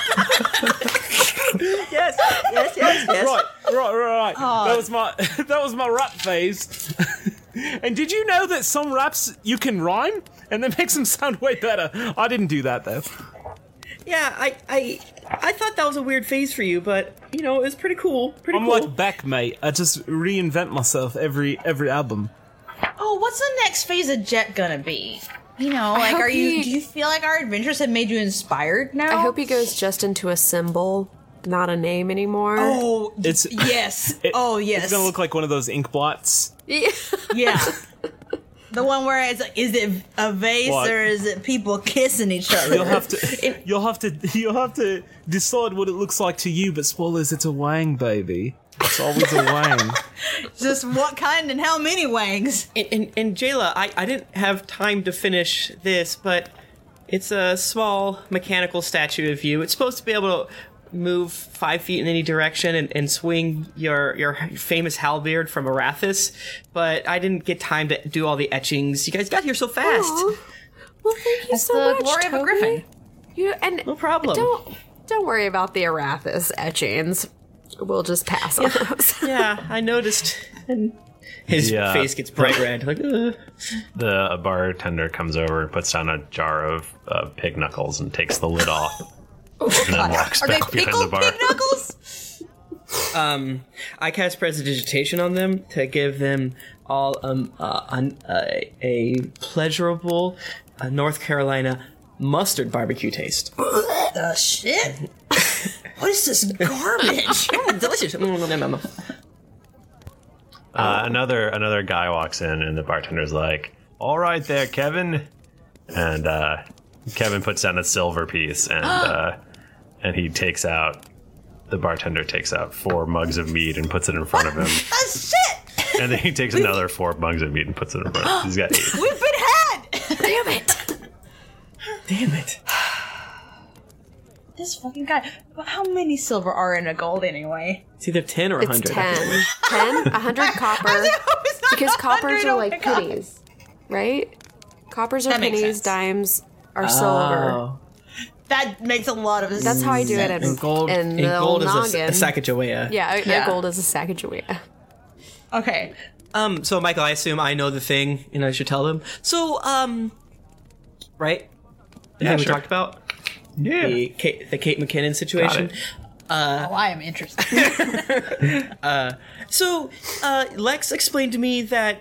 yes. Right. That was my rap phase. And did you know that some raps you can rhyme and that makes them sound way better? I didn't do that though. Yeah, I thought that was a weird phase for you, but you know, it was pretty cool. I'm like Beck, mate. I just reinvent myself every album. Oh, what's the next phase of Jet gonna be? You know, like, do you feel like our adventures have made you inspired now? I hope he goes just into a symbol, not a name anymore. Oh, yes. Yes. It's gonna look like one of those ink blots. Yeah. The one where it's like, is it a vase or is it people kissing each other? You'll have to decide what it looks like to you. But spoilers, it's a wang, baby. It's always a wang. Just what kind and how many wangs? And Jayla, I didn't have time to finish this, but it's a small mechanical statue of you. It's supposed to be able to move 5 feet in any direction and swing your famous halberd from Arathis, but I didn't get time to do all the etchings. You guys got here so fast. Aww. Well, thank you so much, glory Toby. of a griffin. No problem. Don't worry about the Arathis etchings. We'll just pass on those. Yeah, I noticed. And his face gets bright red. Like, The bartender comes over and puts down a jar of pig knuckles and takes the lid off. And then walks back behind the bar. Pig knuckles? I cast Prestidigitation on them to give them all a pleasurable North Carolina mustard barbecue taste. The shit? What is this garbage? Delicious. Another guy walks in and the bartender's like, "All right there, Kevin," and Kevin puts down a silver piece and he takes out. The bartender takes out 4 mugs of meat and puts it in front of him. That's shit! And then he takes another 4 mugs of meat and puts it in front of him. He's got 8. We've been had! Damn it. This fucking guy. How many silver are in a gold anyway? It's either 10 or 100. It's 10. 10? 100 copper. Because coppers are like pennies, right? Coppers are That makes pennies, sense. dimes are silver. Oh. That makes a lot of sense. That's how I do it in Gold is a Sacagawea. Yeah, Yeah. gold is a Sacagawea. Okay. So Michael, I assume I know the thing, and I should tell them. So, right? The thing we talked about? Yeah. The Kate McKinnon situation. I am interested. So, Lex explained to me that,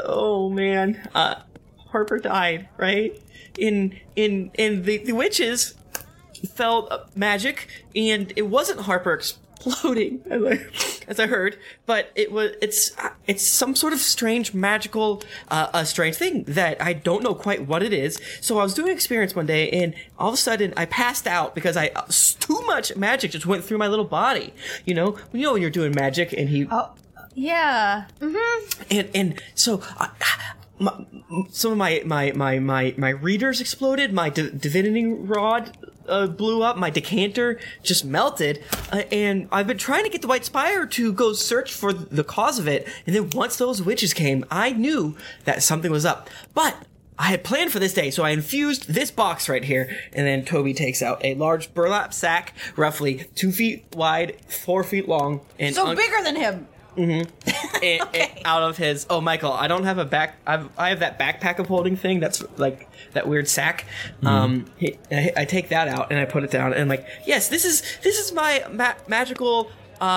Harper died, right? In the witches felt magic, and it wasn't Harper exploding, as I heard, but it's some sort of strange magical, strange thing that I don't know quite what it is. So I was doing an experience one day, and all of a sudden I passed out because too much magic just went through my little body. You know when you're doing magic, and he. Oh, yeah. Mm-hmm. And so. Some of my readers exploded. My divinity rod blew up. My decanter just melted. And I've been trying to get the White Spire to go search for the cause of it. And then once those witches came, I knew that something was up. But I had planned for this day, so I infused this box right here. And then Toby takes out a large burlap sack, roughly 2 feet wide, 4 feet long, and So bigger than him. Mm-hmm. Out of his. Oh, Michael, I don't have a back. I have that backpack of holding thing. That's like that weird sack. I take that out and I put it down and I'm like, yes, this is my magical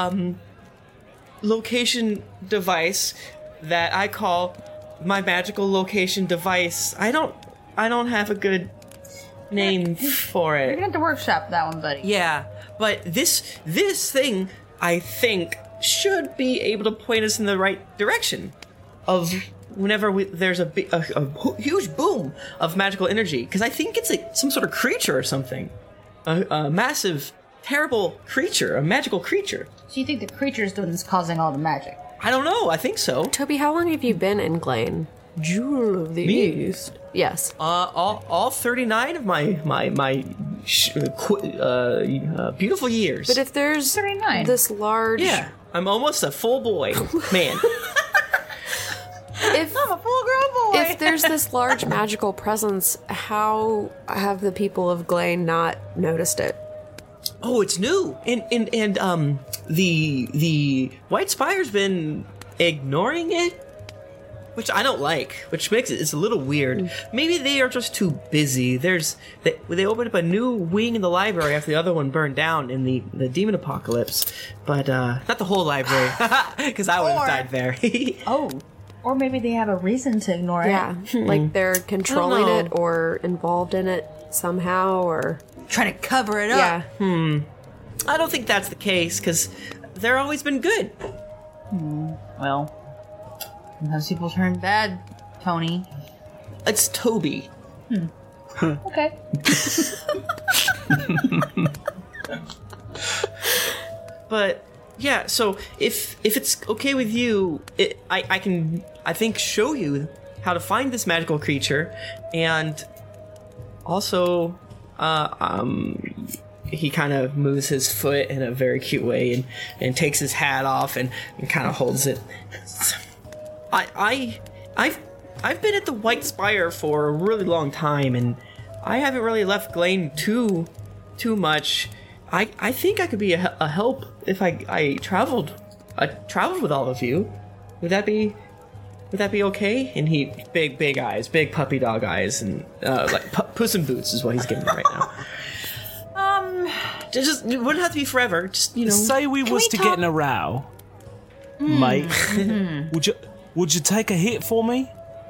location device that I call my magical location device. I don't have a good name for it. You're gonna have to workshop that one, buddy. Yeah, but this thing, I think, should be able to point us in the right direction of whenever there's a huge boom of magical energy. Because I think it's like some sort of creature or something. A massive, terrible creature, a magical creature. So you think the creature is the one that's causing all the magic? I don't know. I think so. Toby, how long have you been in Glane? Jewel of the East. Yes. All 39 of my beautiful years. But if there's 39. this large... Yeah, I'm almost a full boy man. If I'm a full-grown boy. If there's this large magical presence, how have the people of Glane not noticed it? Oh, it's new, and the White Spire's been ignoring it, which I don't like. Which makes it's a little weird. Maybe they are just too busy. They opened up a new wing in the library after the other one burned down in the demon apocalypse, but not the whole library, because I would have died there. Or maybe they have a reason to ignore Yeah, it. like they're controlling it or involved in it somehow, or trying to cover it up. Yeah. I don't think that's the case, because they've always been good. Well, sometimes people turn bad, Tony. It's Toby. Okay. But yeah, so if it's okay with you, I can show you how to find this magical creature, and also he kind of moves his foot in a very cute way and takes his hat off and kind of holds it. I've been at the White Spire for a really long time, and I haven't really left Glane too much. I think I could be a help if I traveled with all of you. Would that be okay? And he big eyes, big puppy dog eyes, and like Puss in Boots is what he's giving me right now. Just it wouldn't have to be forever. Just say we was to get in a row, mate. Would you take a hit for me?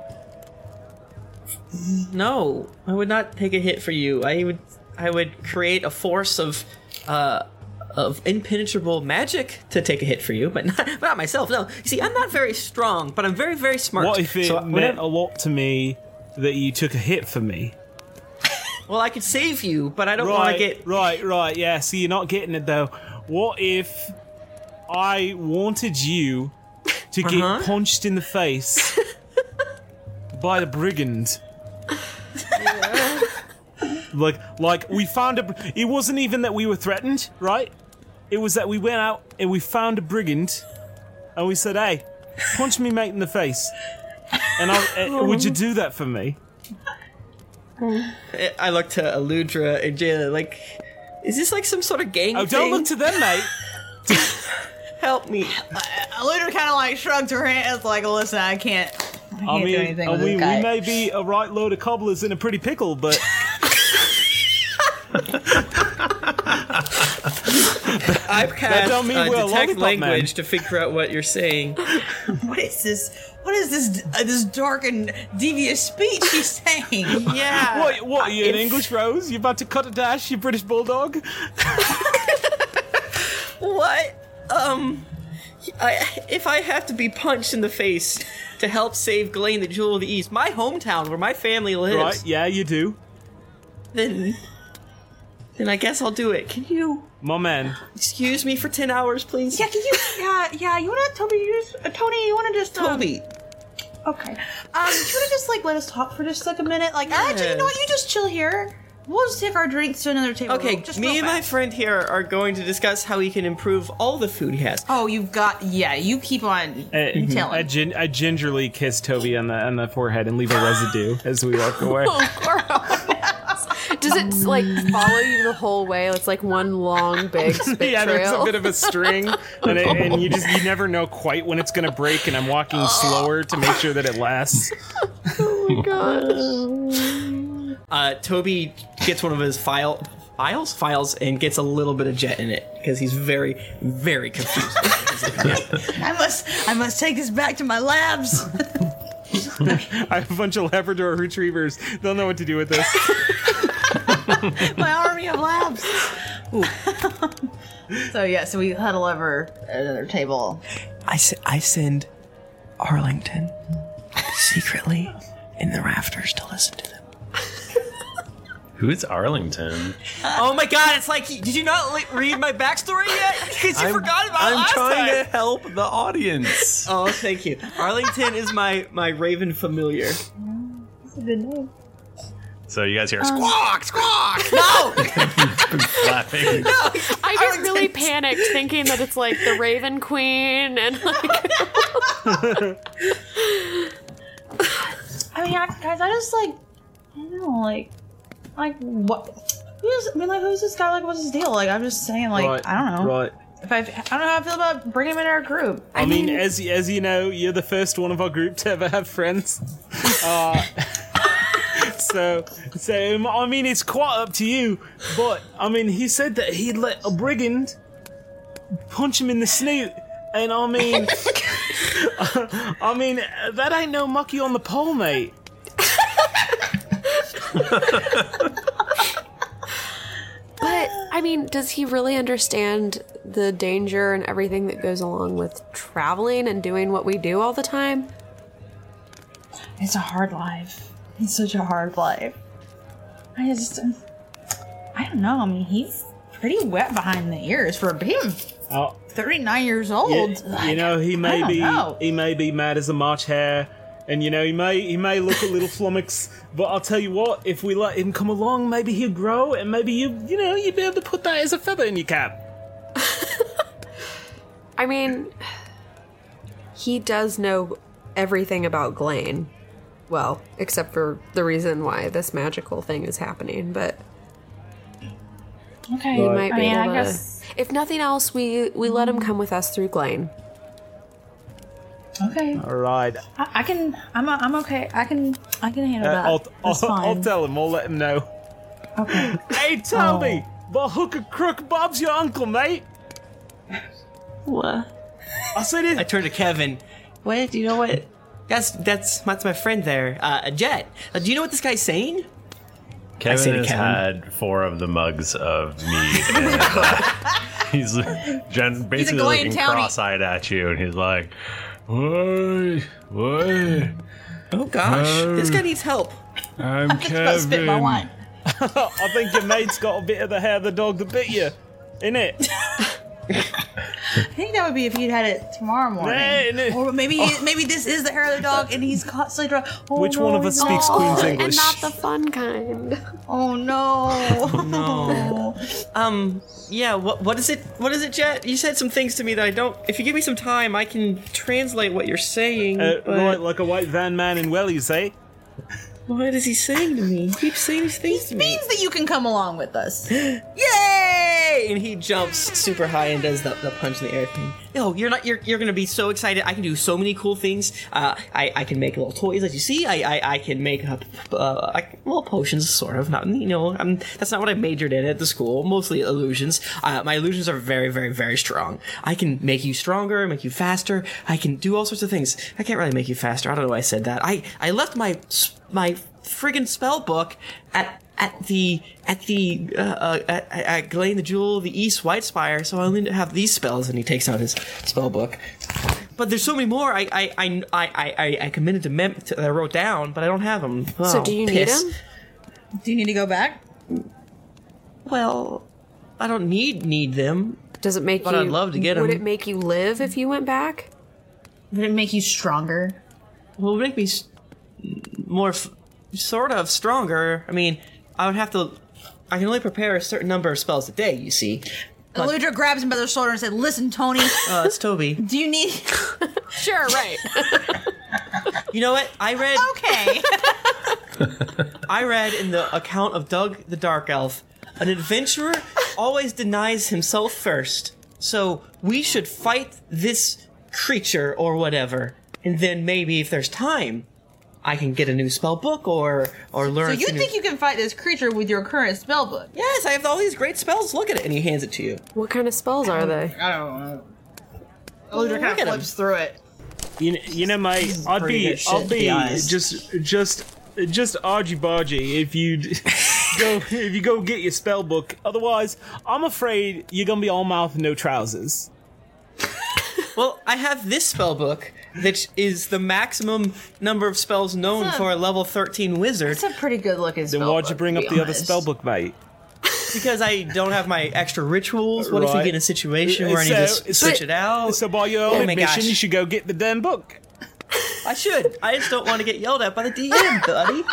No, I would not take a hit for you. I would create a force of impenetrable magic to take a hit for you, but not myself. No, you see, I'm not very strong, but I'm very, very smart. What if it meant a lot to me that you took a hit for me? Well, I could save you, but I don't want to get... Right, yeah, so you're not getting it, though. What if I wanted you to get punched in the face by the brigand? Yeah. Like we found it wasn't even that we were threatened, right? It was that we went out and we found a brigand and we said, hey, punch me mate in the face. And would you do that for me? I look to Aludra and Jayla like, is this like some sort of gang thing? Don't look to them, mate. Help me. Aludra kind of like shrugs her hands like, listen, I can't do anything with this guy. We may be a right load of cobblers in a pretty pickle, but... I've cast detect language to figure out what you're saying. What is this? What is this dark and devious speech he's saying? Yeah. What are you, an English Rose? You about to cut a dash, you British bulldog? What? If I have to be punched in the face to help save Glane, the Jewel of the East, my hometown where my family lives. Right, yeah, you do. Then I guess I'll do it. Can you... My man. Excuse me for 10 hours, please? Yeah, can you... Yeah, you wanna... Tony, you wanna just... Toby. Okay. You wanna just, like, let us talk for just, like, a minute? Like, actually, you know what? You just chill here. We'll just take our drinks to another table. Okay, me and my friend here are going to discuss how he can improve all the food he has. Oh, you've got... Yeah, you keep on telling. I gingerly kiss Toby on the forehead and leave a residue as we walk away. Does it like follow you the whole way? It's like one long big spit yeah, trail. there's a bit of a string, and you never know quite when it's gonna break. And I'm walking slower to make sure that it lasts. Oh my gosh! Toby gets one of his files and gets a little bit of jet in it because he's very, very confused. I must take this back to my labs. I have a bunch of Labrador retrievers. They'll know what to do with this. My army of labs. So we huddle over at another table. I send Arlington secretly in the rafters to listen to them. Who's Arlington? Oh my god, it's like, did you not read my backstory yet? Because you forgot about it last I'm trying time. to help the audience. Oh, thank you. Arlington is my raven familiar. That's a good name. So you guys hear squawk, squawk! No! Flapping. No! I get really panicked thinking that it's like the Raven Queen and like. I mean, guys, I just like, I don't know, like what? Who's this guy? Like, what's his deal? Like, I'm just saying, like, Right, I don't know. Right. I don't know how I feel about bringing him into our group. I mean, as you know, you're the first one of our group to ever have friends. So I mean, it's quite up to you. But I mean, he said that he'd let a brigand punch him in the snoot, and I mean, that ain't no mucky on the pole, mate. But, I mean, does he really understand the danger and everything that goes along with traveling and doing what we do all the time? It's a hard life. It's such a hard life. I don't know. I mean, he's pretty wet behind the ears for being 39 years old. You know, he may be mad as a March hare. And, you know, he may look a little flummoxed, but I'll tell you what, if we let him come along, maybe he'll grow, and maybe you'd be able to put that as a feather in your cap. I mean, he does know everything about Glane. Well, except for the reason why this magical thing is happening, but... Okay, he might be able I to... guess... If nothing else, we let him come with us through Glane. Okay. All right. I'm okay. I can handle that. That's fine. I'll tell him. I'll let him know. Okay. Hey, Toby! But Hook and Crook Bob's your uncle, mate. What? I said it. I turned to Kevin. What? Do you know what? That's my friend there, Jet. Do you know what this guy's saying? Kevin has had 4 of the mugs of mead, and he's basically looking cross-eyed at you, and he's like, "What? Oh gosh, this guy needs help." I'm Kevin. About to spit my wine. I think your mate's got a bit of the hair of the dog that bit you, innit? I think that would be if you'd had it tomorrow morning. Or maybe this is the hair of the dog and he's constantly drunk. Which one of us speaks Queen's English? And not the fun kind. Oh no. No. Yeah, what is it? What is it, Jet? You said some things to me that I don't... If you give me some time, I can translate what you're saying, but... Right, like a white van man in wellies, eh? What is he saying to me? He keeps saying these things to me. Means that you can come along with us. Yay! And he jumps super high and does the punch in the air thing. No, you're gonna be so excited. I can do so many cool things. I can make little toys, as you see. I can make little potions, sort of. Not, that's not what I majored in at the school. Mostly illusions. My illusions are very, very, very strong. I can make you stronger, make you faster. I can do all sorts of things. I can't really make you faster. I don't know why I said that. I left my friggin' spell book at Glane the Jewel of the East White Spire, so I only have these spells. And he takes out his spell book. But there's so many more I committed to that I wrote down, but I don't have them. Oh, so do you need them? Do you need to go back? Well, I don't need them. Does it make but I'd love to get them. Would it make you live if you went back? Would it make you stronger? Well, it would make me more sort of stronger. I mean, I can only prepare a certain number of spells a day, you see. Eludra grabs him by the shoulder and said, "Listen, Tony." It's Toby. Do you need... Sure, right. You know what? I read... Okay. I read in the account of Doug the Dark Elf, an adventurer always denies himself first. So we should fight this creature or whatever. And then maybe if there's time, I can get a new spell book or learn. So you think you can fight this creature with your current spell book? Yes, I have all these great spells. Look at it, and he hands it to you. What kind of spells are they? I don't know. Eludra kind of flips through it. You know, mate, I'd be just argy-bargy if you go get your spell book. Otherwise, I'm afraid you're gonna be all mouth and no trousers. Well, I have this spell book. that is the maximum number of spells known for a level 13 wizard. It's a pretty good looking spell. Then why'd you bring up the other spellbook, mate? Because I don't have my extra rituals. What if we get in a situation where I need to switch it out? So by your own admission, you should go get the damn book. I should. I just don't want to get yelled at by the DM, buddy.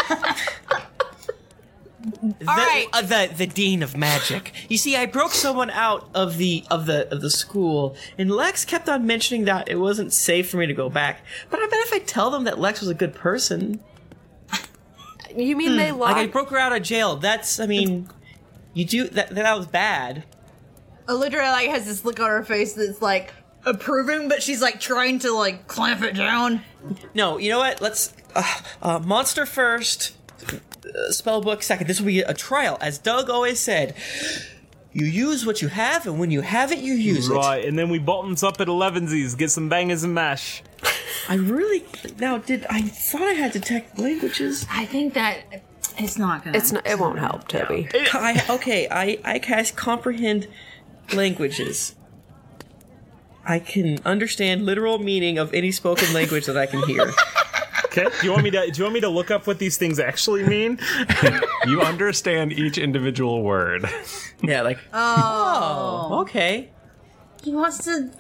The Dean of Magic. You see, I broke someone out of the school, and Lex kept on mentioning that it wasn't safe for me to go back. But I bet if I tell them that Lex was a good person, you mean they lied? Like I broke her out of jail. You do that was bad. Eludra like has this look on her face that's like approving, but she's like trying to like clamp it down. No, you know what? Let's monster first, spellbook second. This will be a trial, as Doug always said. You use what you have, and when you have it, you use it. Right, and then we bottoms up at 11sies, get some bangers and mash. I thought I had detect languages. I think that it's not gonna. It won't help, Toby. I cast comprehend languages. I can understand literal meaning of any spoken language that I can hear. Okay. Do you want me to look up what these things actually mean? You understand each individual word. Yeah, like okay. He wants to.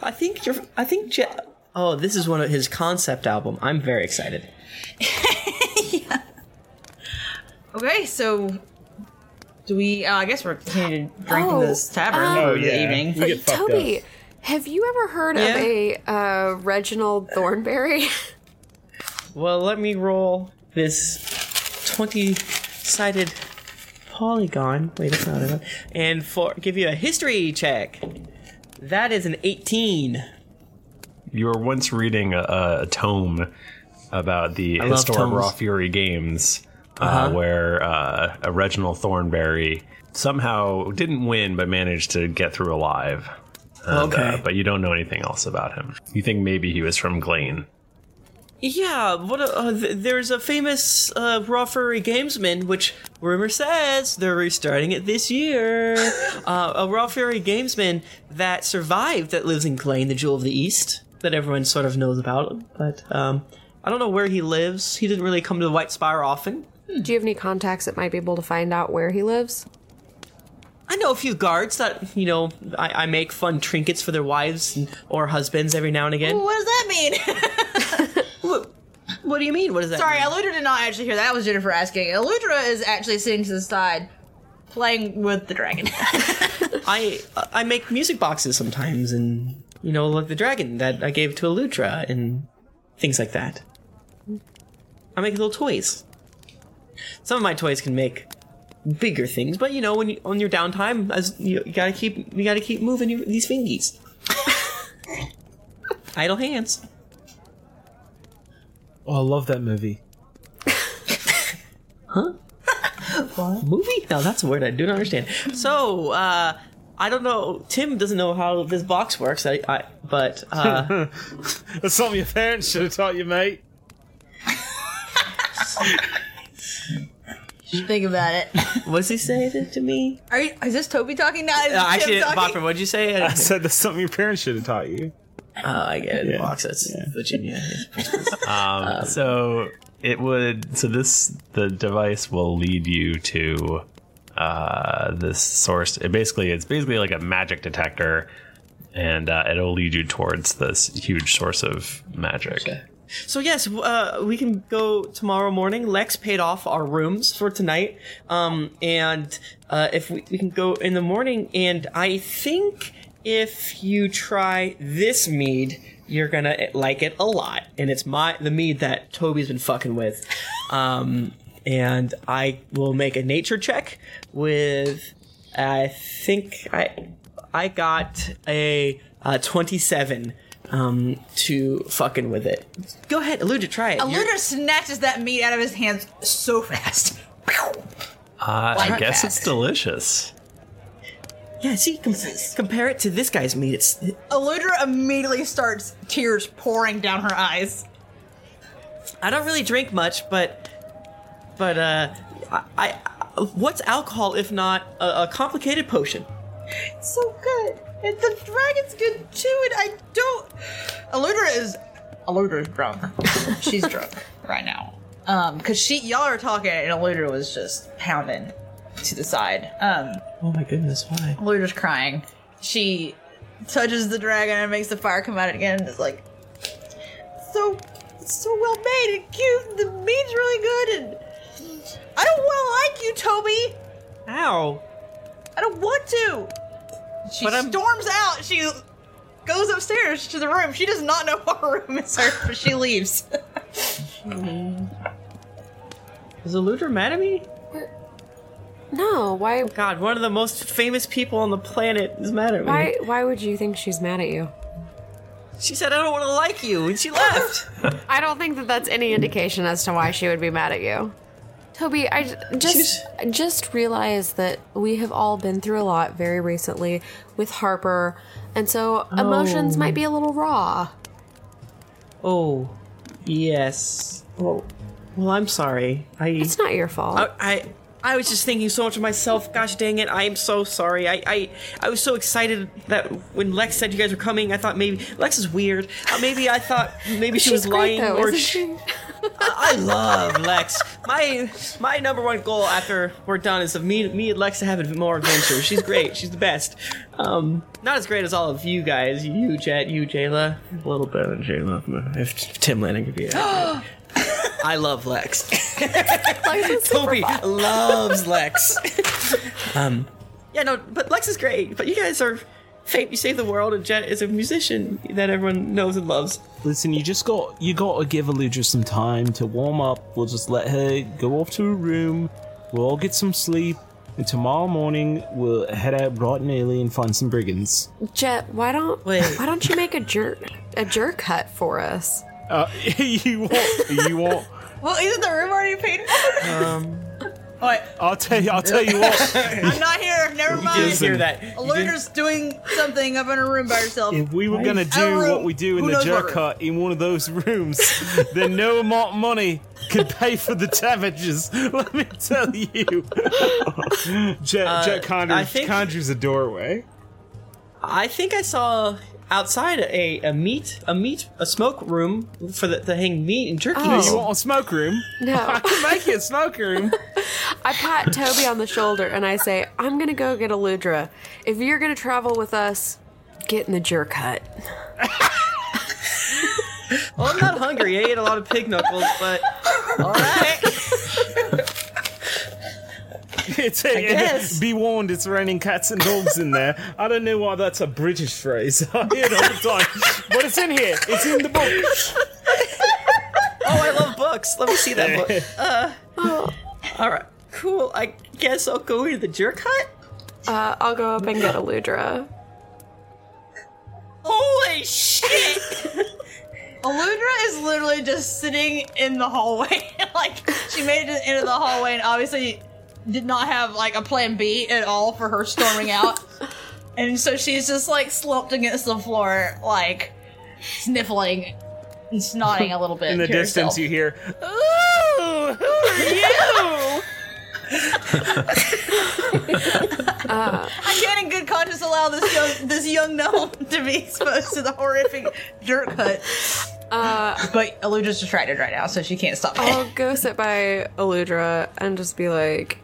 This is one of his concept album. I'm very excited. Yeah. Okay, so do we? I guess we're continuing to drink in this tavern for the evening. We get fucked Toby, up. have you ever heard of a Reginald Thornberry? Well, let me roll this 20-sided polygon. Wait, that's not it. And give you a history check. That is an 18. You were once reading a tome about the historic Raw Fury games, where a Reginald Thornberry somehow didn't win but managed to get through alive. And, but you don't know anything else about him. You think maybe he was from Glane. Yeah, there's a famous Raw Fury Gamesman, which rumor says they're restarting it this year. A Raw Fury Gamesman that survived, that lives in Glane, the Jewel of the East, that everyone sort of knows about. But I don't know where he lives. He didn't really come to the White Spire often. Do you have any contacts that might be able to find out where he lives? I know a few guards that, I make fun trinkets for their wives or husbands every now and again. What does that mean? What do you mean? What does that Sorry, mean? Eludra did not actually hear that. That was Jennifer asking. Eludra is actually sitting to the side, playing with the dragon. I make music boxes sometimes, and, like the dragon that I gave to Eludra, and things like that. I make little toys. Some of my toys can make bigger things, but on your downtime, you gotta keep moving these fingies. Idle hands. Oh, I love that movie. Huh? What? Movie? No, that's a word I do not understand. So, I don't know. Tim doesn't know how this box works. But that's something your parents should have taught you, mate. Think about it. What's he saying to me? Is this Toby talking now? Actually, Bopper, what'd you say? I said that's something your parents should have taught you. Oh, I get it. Yeah. Box, that's Virginia. So it would. So the device will lead you to this source. It's basically like a magic detector, and it'll lead you towards this huge source of magic. Okay. So yes, we can go tomorrow morning. Lex paid off our rooms for tonight, and if we can go in the morning, and I think if you try this mead, you're gonna like it a lot, and it's the mead that Toby's been fucking with. And I will make a nature check with. I think I got a 27. To fucking with it. Go ahead, Eludra, try it. Eludra snatches that meat out of his hands so fast. I guess it's delicious. Yeah, see, compare it to this guy's meat. Eludra immediately starts tears pouring down her eyes. I don't really drink much, but what's alcohol if not a complicated potion? It's so good. And the dragon's good too, and I don't... Eludra is Eludra's drunk. She's drunk right now. Cause y'all are talking and Eludra was just pounding to the side. Oh my goodness, why? Eludra's crying. She touches the dragon and makes the fire come out again. And it's like, it's so well made and cute. The meat's really good, and I don't want to like you, Toby. Ow! I don't want to. She storms out. She goes upstairs to the room. She does not know what room is hers, but she leaves. Is Eludra mad at me? No, why? God, one of the most famous people on the planet is mad at me. Why would you think she's mad at you? She said, I don't want to like you, and she left. I don't think that that's any indication as to why she would be mad at you. Toby, I just realized that we have all been through a lot very recently with Harper, and so emotions might be a little raw. Oh, yes. Well, I'm sorry. It's not your fault. I was just thinking so much of myself. Gosh dang it, I am so sorry. I was so excited that when Lex said you guys were coming, I thought maybe Lex is weird. Maybe I thought maybe she was lying. Though, or isn't she? I love Lex. My number one goal after we're done is of me and Lex to have more adventures. She's great. She's the best. Not as great as all of you guys. You, Jet, you, Jayla. A little better than Jayla. If Tim Lanning could be it. I love Lex. Toby loves Lex. Yeah, no, but Lex is great. But you guys are fate. You save the world, and Jet is a musician that everyone knows and loves. Listen, you got to give Eludra some time to warm up. We'll just let her go off to her room. We'll all get some sleep, and tomorrow morning we'll head out bright and early and find some brigands. Jet, why don't you make a jerk hut for us? You want? Well, isn't the room already paid for? Wait. I'll tell you what. I'm not here. Never mind. You didn't hear that. Eludra's doing something up in her room by herself. If we were gonna do what we do in the jerk hut in one of those rooms, then no amount of money could pay for the damages. Let me tell you. Jet conjures a doorway. I think I saw outside a smoke room for to hang meat and jerky. Oh. You want a smoke room? No. I can make you a smoke room. I pat Toby on the shoulder and I say, I'm gonna go get Eludra. If you're gonna travel with us, get in the jerk hut. Well, I'm not hungry. I ate a lot of pig knuckles, but alright. Be warned, it's raining cats and dogs in there. I don't know why that's a British phrase. I hear it all the time. But it's in here. It's in the book. Oh, I love books. Let me see that book. Alright, cool. I guess I'll go into the jerk hut? I'll go up and get Eludra. Holy shit! Eludra is literally just sitting in the hallway. Like, she made it to the end of the hallway and obviously did not have, like, a plan B at all for her storming out. And so she's just, like, slumped against the floor, like, sniffling and snotting a little bit. In the distance, herself. you hear, "Ooh, who are you?" I can't in good conscience allow this young gnome to be exposed to the horrific dirt hut. But Eludra's distracted right now, so she can't stop. I'll go sit by Eludra and just be like,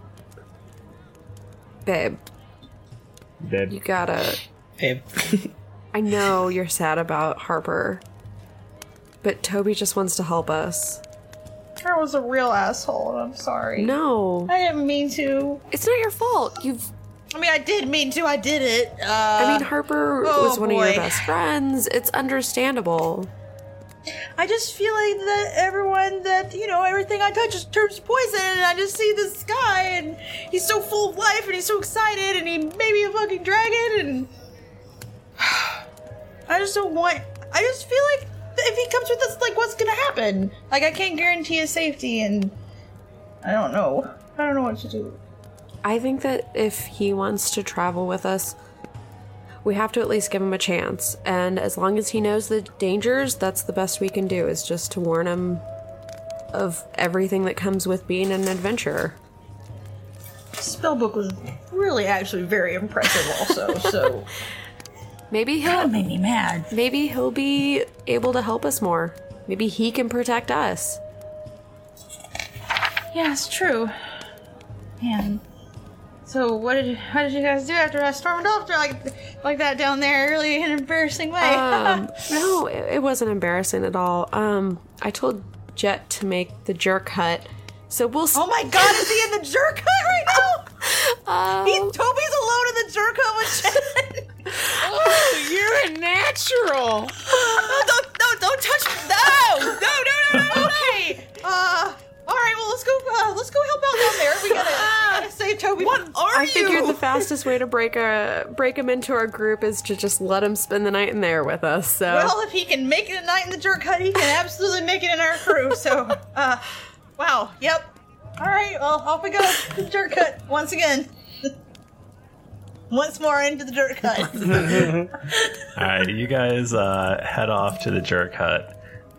Babe, you gotta... Babe. I know you're sad about Harper, but Toby just wants to help us. I was a real asshole, and I'm sorry. No. I didn't mean to. It's not your fault. I mean, I did mean to. I did it. I mean, Harper was one of your best friends. It's understandable. I just feel like that everyone that, everything I touch turns to poison, and I just see this guy, and he's so full of life, and he's so excited, and he may be a fucking dragon, and I just feel like if he comes with us, like, what's gonna happen? Like, I can't guarantee his safety, and I don't know what to do. I think that if he wants to travel with us, we have to at least give him a chance. And as long as he knows the dangers, that's the best we can do, is just to warn him of everything that comes with being an adventurer. Spellbook was really actually very impressive also, so... Maybe that made me mad. Maybe he'll be able to help us more. Maybe he can protect us. Yeah, it's true. Man. So how did you guys do after I stormed off there like that down there? Really an embarrassing way. No, it wasn't embarrassing at all. I told Jet to make the jerk hut. So we'll Oh my god, is he in the jerk hut right now? Toby's alone in the jerk hut with Jet. Oh, you're a natural. Don't touch me. No. Okay. All right, well, let's go help out down there. We gotta save Toby. I figured the fastest way to break him into our group is to just let him spend the night in there with us. So well, if he can make it a night in the jerk hut, he can absolutely make it in our crew. So, wow, yep. All right, well, off we go to the jerk hut once again. Once more into the jerk hut. All right, you guys head off to the jerk hut.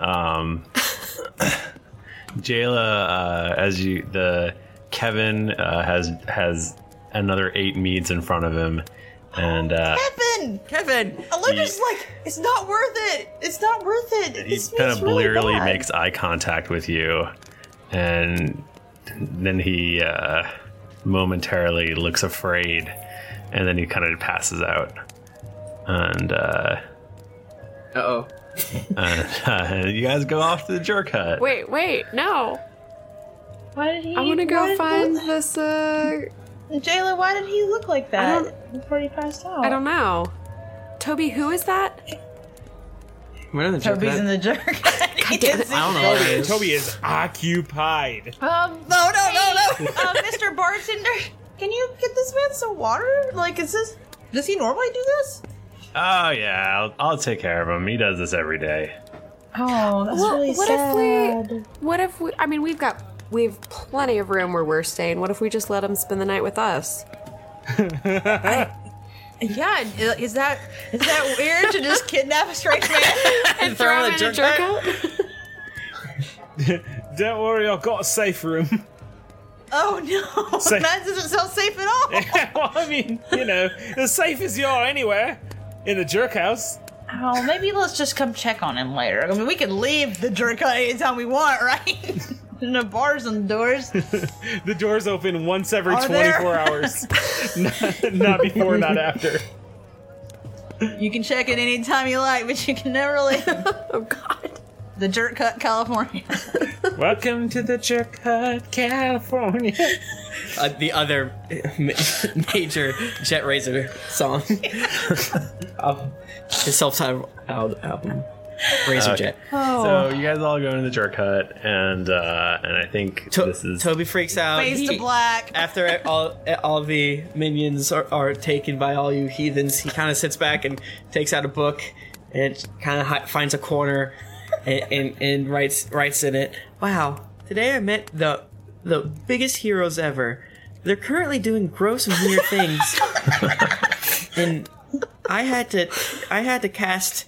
Jayla, Kevin has another 8 meads in front of him, and Kevin, Olympus like, it's not worth it. It's not worth it. He kind of blearily makes eye contact with you, and then he momentarily looks afraid, and then he kind of passes out. And uh-oh. You guys go off to the jerk hut. Wait, no. Why did he? I want to go find this. Jayla, why did he look like that before he passed out? I don't know. Toby, who is that? We're in the jerk Toby's hut. in the jerk hut. I don't know what it is. Toby is occupied. No. Mr. Bartender, can you get this man some water? Like, does he normally do this? Oh yeah, I'll take care of him. He does this every day. Oh, that's really sad. What if we? I mean, we have plenty of room where we're staying. What if we just let him spend the night with us? Yeah, is that weird to just kidnap a strange man and throw him in a jerk hut? Don't worry, I've got a safe room. Oh no, that doesn't sound safe at all. Well, I mean, as safe as you are anywhere in the jerk house. Oh, maybe let's just come check on him later. I mean, we can leave the jerk hut anytime we want, right? No bars on the doors. The doors open once every 24 hours. Not before, not after. You can check it anytime you like, but you can never leave. Oh, God. The Jerk Hut, California. Welcome to the Jerk Hut, California. The other major Jet Razor song. His self-titled album. Razor Jet. So you guys all go into the jerk hut, and I think this is Toby freaks out. Face to black. After all the minions are taken by all you heathens, he kind of sits back and takes out a book and kind of finds a corner and writes in it. Wow, today I met the biggest heroes ever. They're currently doing gross and weird things, and I had to cast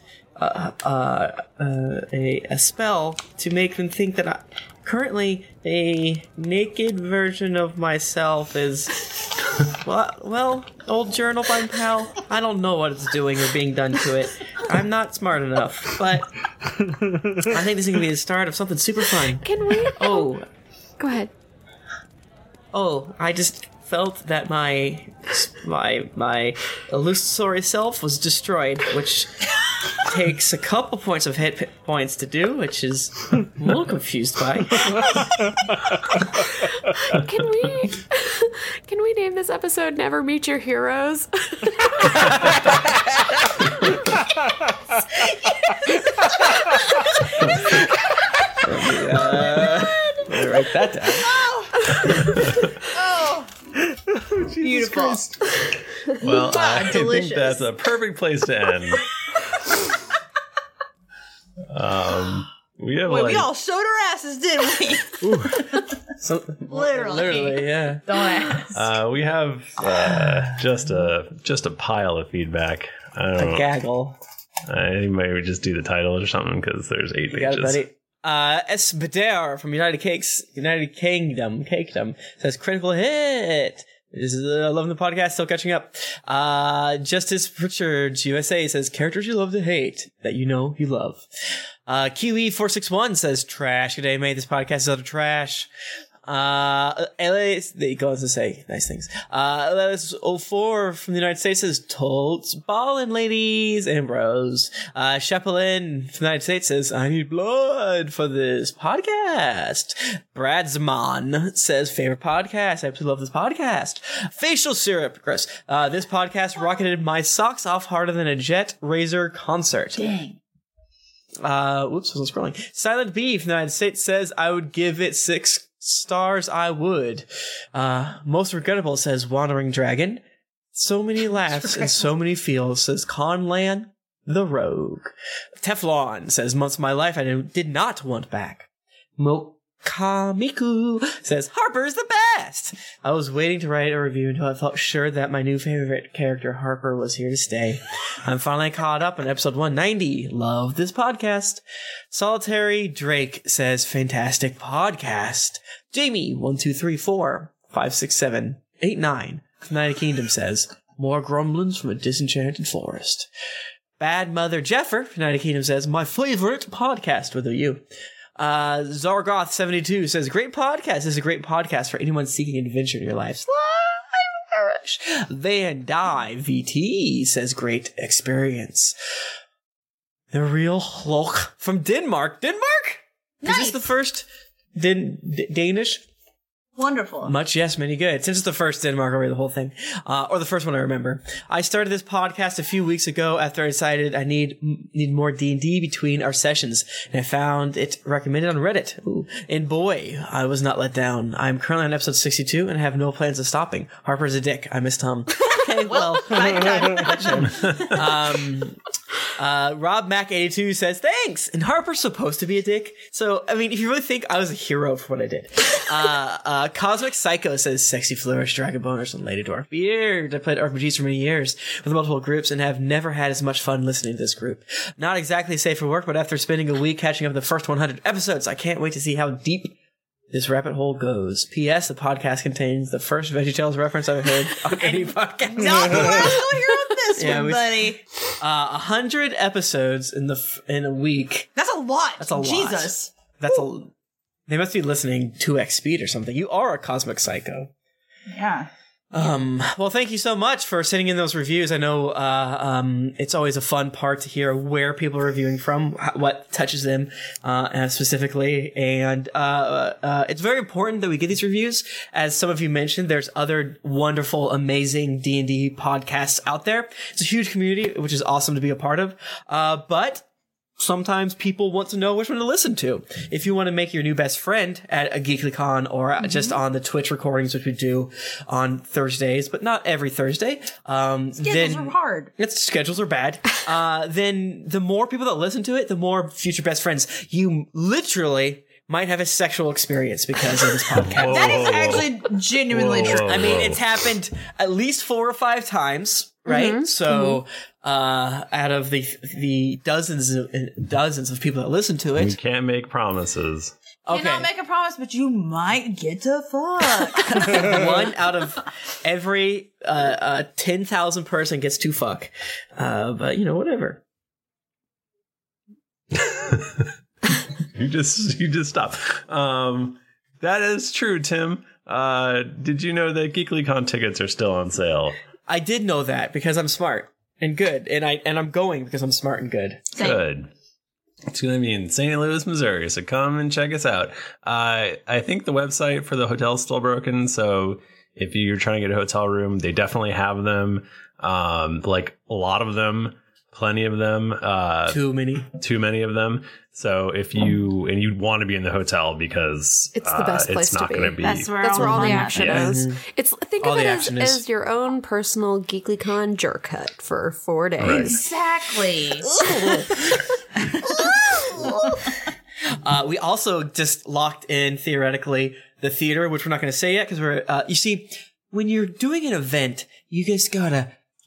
a spell to make them think that currently a naked version of myself is well, old journal bind pal, I don't know what it's doing or being done to it. I'm not smart enough, but I think this is gonna be the start of something super fun. Can we? Go ahead. I just felt that my illusory self was destroyed, which takes a couple points of hit points to do, which is I'm a little confused by. Can we name this episode "Never Meet Your Heroes"? Write that down. Oh, beautiful. Well, I delicious. think that's a perfect place to end. We all showed our asses, didn't we? Literally, yeah. Don't ask. We have just a pile of feedback. I don't know. A gaggle. Anybody would just do the title or something because there's 8 You got it, pages. buddy. Espedair from United Kingdom says critical hit. Loving the podcast, still catching up. Justice Richards USA says, characters you love to hate that you know you love. Kiwi461 says, trash. Good day, mate. This podcast is utter trash. LA, he goes to say nice things. LS04 from the United States says, totes ballin' ladies and bros. Shepelin from the United States says, I need blood for this podcast. Brad Zaman says, favorite podcast. I absolutely love this podcast. Facial syrup, Chris. This podcast rocketed my socks off harder than a Jet Razor concert. Dang. Whoops, I was scrolling. Silent B from the United States says, I would give it 6 stars. I would. Most regrettable says Wandering Dragon. So many laughs and so many feels says Conlan the Rogue. Teflon says months of my life I did not want back. Mokamiku says Harper's the best. I was waiting to write a review until I felt sure that my new favorite character Harper was here to stay. I'm finally caught up on episode 190. Love this podcast. Solitary Drake says fantastic podcast. Jamie 123456789 from United Kingdom says more grumblings from a disenchanted forest. Bad Mother Jeffer from United Kingdom says my favorite podcast with a U. Zargoth72 says, great podcast. This is a great podcast for anyone seeking adventure in your life. Van Die VT says, great experience. The Real Hulk from Denmark. Denmark? Nice. Is this the first Danish? Wonderful. Much, yes, many good. Since it's the first Denmark, I'll read the whole thing. Or the first one I remember. I started this podcast a few weeks ago after I decided I need more D&D between our sessions, and I found it recommended on Reddit. Ooh. And boy, I was not let down. I'm currently on episode 62 and have no plans of stopping. Harper's a dick. I miss Tom. Okay, well, Rob Mac 82 says thanks, and Harper's supposed to be a dick. So I mean, if you really think I was a hero for what I did. Cosmic Psycho says sexy flourish, dragon boners, and Lady Dwarf Beard. I played RPGs for many years with multiple groups and have never had as much fun listening to this group. Not exactly safe for work, but after spending a week catching up the first 100 episodes, I can't wait to see how deep this rabbit hole goes. P.S. The podcast contains the first VeggieTales reference I've heard on any podcast. Not the worst we'll hear on this one, buddy. 100 episodes in a week. That's a lot. That's a lot. Jesus. That's a. They must be listening 2x speed or something. You are a Cosmic Psycho. Yeah. Well, thank you so much for sending in those reviews. I know it's always a fun part to hear where people are reviewing from, what touches them specifically, and it's very important that we get these reviews. As some of you mentioned, there's other wonderful, amazing D&D podcasts out there. It's a huge community, which is awesome to be a part of. But sometimes people want to know which one to listen to. If you want to make your new best friend at a GeeklyCon or just on the Twitch recordings, which we do on Thursdays, but not every Thursday. Schedules are hard. Schedules are bad. Then the more people that listen to it, the more future best friends. You literally might have a sexual experience because of this podcast. That is actually genuinely true. I mean, it's happened at least 4 or 5 times, right? Mm-hmm. So, out of the dozens of people that listen to it, we can't make promises. Okay. Cannot make a promise, but you might get to fuck. 1 out of every 10,000 person gets to fuck. But you know, whatever. You just stop. That is true, Tim. Did you know that GeeklyCon tickets are still on sale? I did know that because I'm smart and good, and I'm going because I'm smart and good. Good. It's going to be in St. Louis, Missouri, so come and check us out. I think the website for the hotel is still broken, so if you're trying to get a hotel room, they definitely have them. Like a lot of them, plenty of them. Too many of them. So if you'd want to be in the hotel because it's the best place to be. That's where all the action is. Think of it as your own personal GeeklyCon jerk hut for 4 days. Right. Exactly. We also just locked in theoretically the theater, which we're not going to say yet because we're. You see, when you're doing an event, you just gotta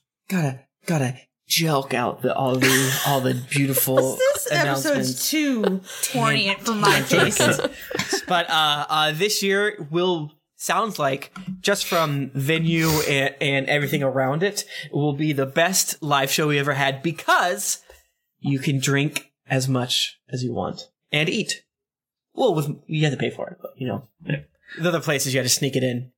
jelk out all the beautiful this episode's too poignant for my taste. But this year we'll sounds like, just from venue and everything around it, will be the best live show we ever had because you can drink as much as you want and eat. Well, you have to pay for it, but the other places you had to sneak it in.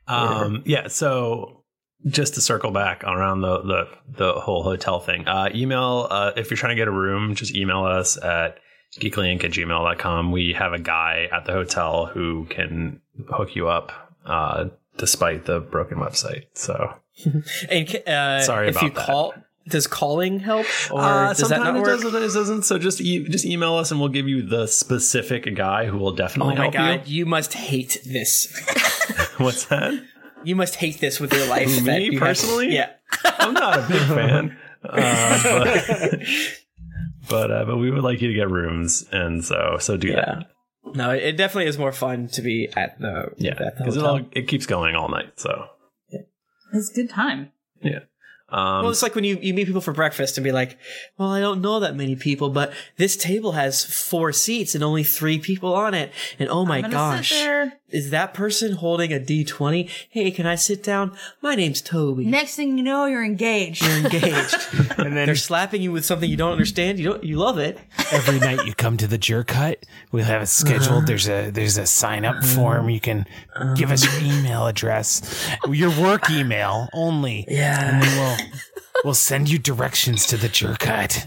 So just to circle back around the whole hotel thing, email, if you're trying to get a room, just email us at geeklyinc@gmail.com. We have a guy at the hotel who can hook you up, despite the broken website. So, and sorry if about you that. call, does calling help, or does that not work? Sometimes it doesn't. So just email us, and we'll give you the specific guy who will definitely help you. Oh my god, you must hate this. What's that? You must hate this with your life. Me personally? Yeah, I'm not a big fan. But we would like you to get rooms, and so do that. No, it definitely is more fun to be at the because it keeps going all night. So it's a good time. Yeah. Well, it's like when you meet people for breakfast and be like, well, I don't know that many people, but this table has 4 seats and only 3 people on it. And oh my gosh, is that person holding a D20? Hey, can I sit down? My name's Toby. Next thing you know, you're engaged. You're engaged. And then they're slapping you with something you don't understand. You love it. Every night you come to the Jerk Hut, we'll have it scheduled. There's a sign up form. You can give us your email address, your work email only. Yeah. And then we'll send you directions to the Jerk Hut.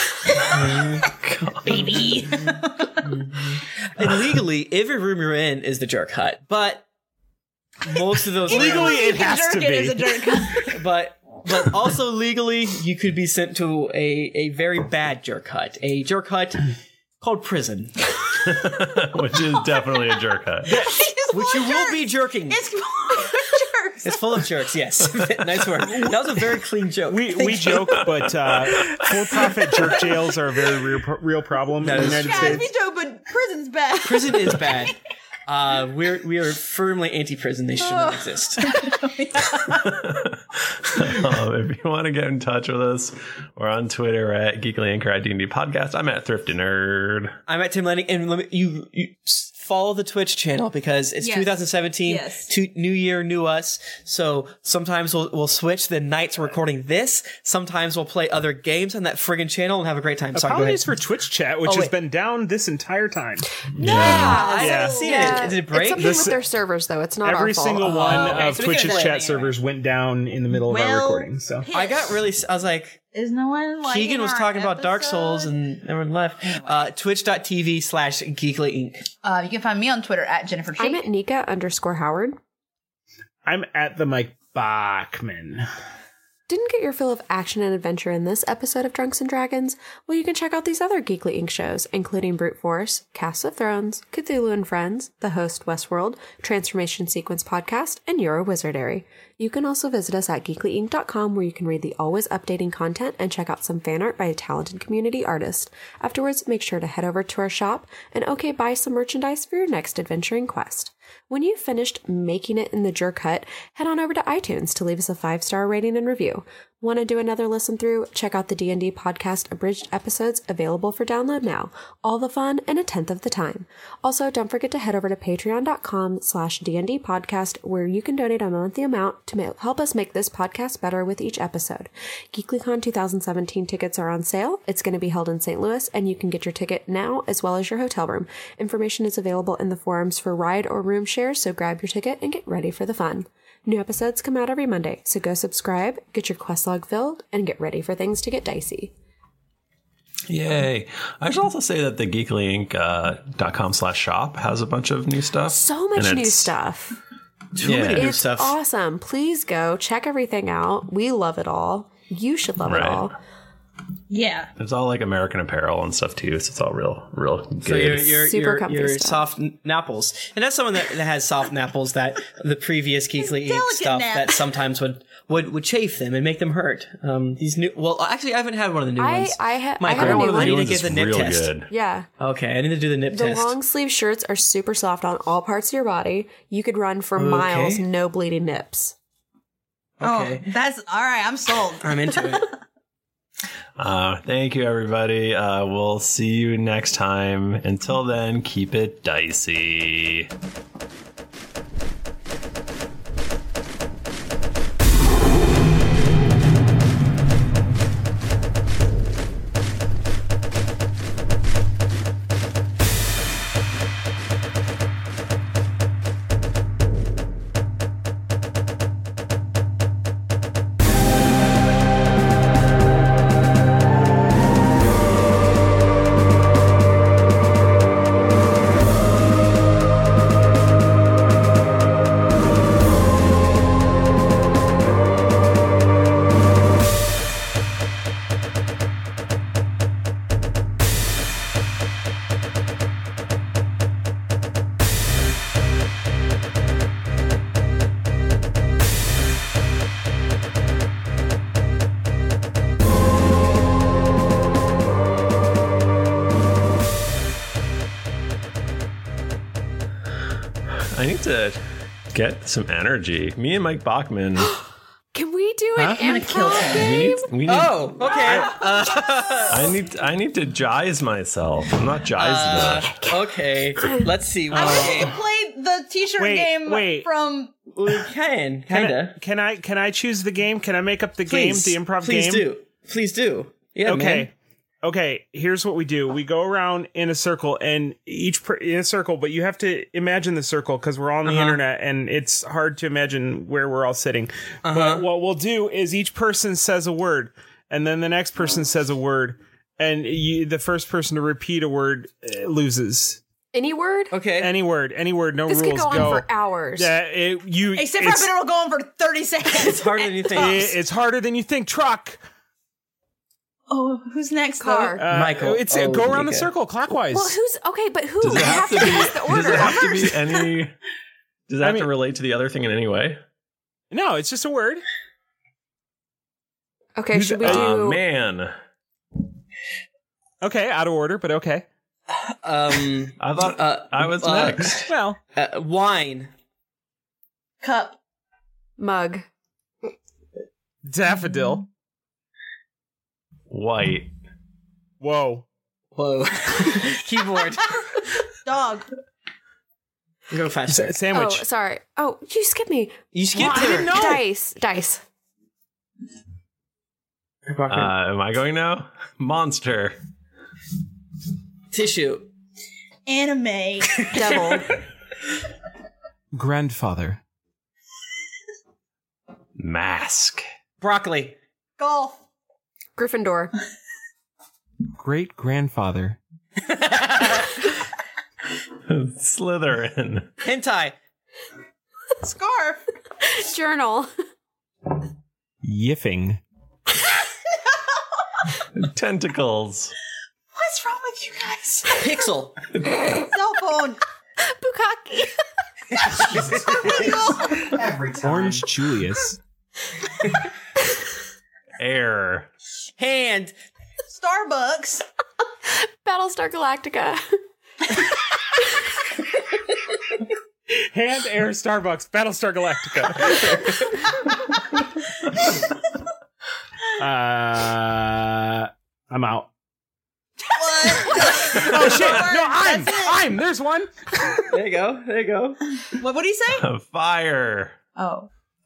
Baby. And legally, every room you're in is the Jerk Hut, but most of those legally it has to be. Is a jerk hut. But also legally, you could be sent to a very bad Jerk Hut, a Jerk Hut called prison, which is definitely a jerk hut. Which you will be jerking. It's full of jerks. It's full of jerks. Yes, nice work. That was a very clean joke. We joke, but for-profit jerk jails are a very real problem in the United States. We joke, but prison's bad. Prison is bad. We are firmly anti-prison. They should not exist. If you want to get in touch with us, we're on Twitter at Geekly Inc. or at D&D Podcast. I'm at Thrifty Nerd. I'm at Tim Lenning, and you follow the Twitch channel because it's 2017. Yes. New year, new us. So sometimes we'll switch the nights we're recording this. Sometimes we'll play other games on that friggin' channel and have a great time. Sorry, apologies for Twitch chat, which has been down this entire time. I haven't seen it. Did it break? It's something with their servers, though. It's not our fault. Every single one of so we Twitch's can- chat servers went down in the middle of our recording. So I got really. I was like, Is no one like Keegan was talking about Dark Souls and everyone left. Twitch.tv/Geekly Inc. You can find me on Twitter at Jennifer Cheek. I'm at Nika_Howard. I'm at the Mike Bachman. Didn't get your fill of action and adventure in this episode of Drunks and Dragons? Well, you can check out these other Geekly Inc. shows, including Brute Force, Cast of Thrones, Cthulhu and Friends, The Host Westworld, Transformation Sequence Podcast, and Euro Wizardary. You can also visit us at geeklyinc.com, where you can read the always updating content and check out some fan art by a talented community artist. Afterwards, make sure to head over to our shop and buy some merchandise for your next adventuring quest. When you've finished making it in the Jerk Hut, head on over to iTunes to leave us a 5-star rating and review. Want to do another listen through? Check out the D&D Podcast abridged episodes available for download now. All the fun in a tenth of the time. Also, don't forget to head over to patreon.com/D&D Podcast, where you can donate a monthly amount to help us make this podcast better with each episode. GeeklyCon 2017 tickets are on sale. It's going to be held in St. Louis, and you can get your ticket now as well as your hotel room. Information is available in the forums for ride or room shares, so grab your ticket and get ready for the fun. New episodes come out every Monday, so go subscribe, get your quest log filled, and get ready for things to get dicey. Yay. I should also say that the geeklyinc.com/shop has a bunch of new stuff. So much new stuff. Too many new It's stuff. awesome. Please go check everything out. We love it all. You should love it all. Yeah. It's all like American Apparel and stuff too, so it's all real good. So your Super comfy stuff. soft napples, and that's someone that has soft napples that the previous Geekly Inc. delicate stuff nap. that sometimes would chafe them and make them hurt. These new, well, actually, I haven't had one of the new ones. I had Mike, a new I need one. to get the nip real test. good. Yeah. Okay, I need to do the nip The test. long sleeve shirts are super soft on all parts of your body. You could run for miles, no bleeding nips. Okay. Oh, that's all right. I'm sold. I'm into it. Thank you, everybody. We'll see you next time. Until then, keep it dicey. need to get some energy. Me and Mike Bachman. Can we do an gonna kill improv him. game? We need. Oh, okay. I need to jize myself. I'm not jized enough. Okay. Let's see. I want to play the t-shirt game from... We can, kinda. Can I choose the game? Can I make up the game, the improv game? Please do. Yeah, okay. man. Okay, here's what we do. We go around in a circle, and in a circle, but you have to imagine the circle because we're all on the internet, and it's hard to imagine where we're all sitting. But what we'll do is each person says a word, and then the next person says a word, and the first person to repeat a word loses. Any word? Okay. Any word. No this rules. This could go on for hours. Except for I've been able to go on for 30 seconds. It's harder than you think. It's harder than you think. Truck. Oh, who's next? Car. Michael. It's go around the circle clockwise. Well, who's okay? But who? Does it have to be? The order. Does it have to be any? Does it have to relate to the other thing in any way? No, it's just a word. Okay, should we do? Oh man. Okay, out of order, but okay. I thought I was next. Well, wine. Cup. Mug. Daffodil. White. Whoa. Keyboard. Dog. Go faster. Sandwich. Oh, sorry. Oh, you skipped me. You skipped I didn't know. Dice. Am I going now? Monster. Tissue. Anime. Devil. Grandfather. Mask. Broccoli. Golf. Gryffindor. Great grandfather. Slytherin. Hentai. Scarf. Journal. Yiffing. Tentacles. What's wrong with you guys? Pixel. Cell phone. Bukkake. Every time. Orange Julius. Air. Hand. Starbucks. Battlestar Galactica. Hand, air, Starbucks, Battlestar Galactica. I'm out. Oh shit! No, I'm. There's one. There you go. What do you say? Fire. Oh.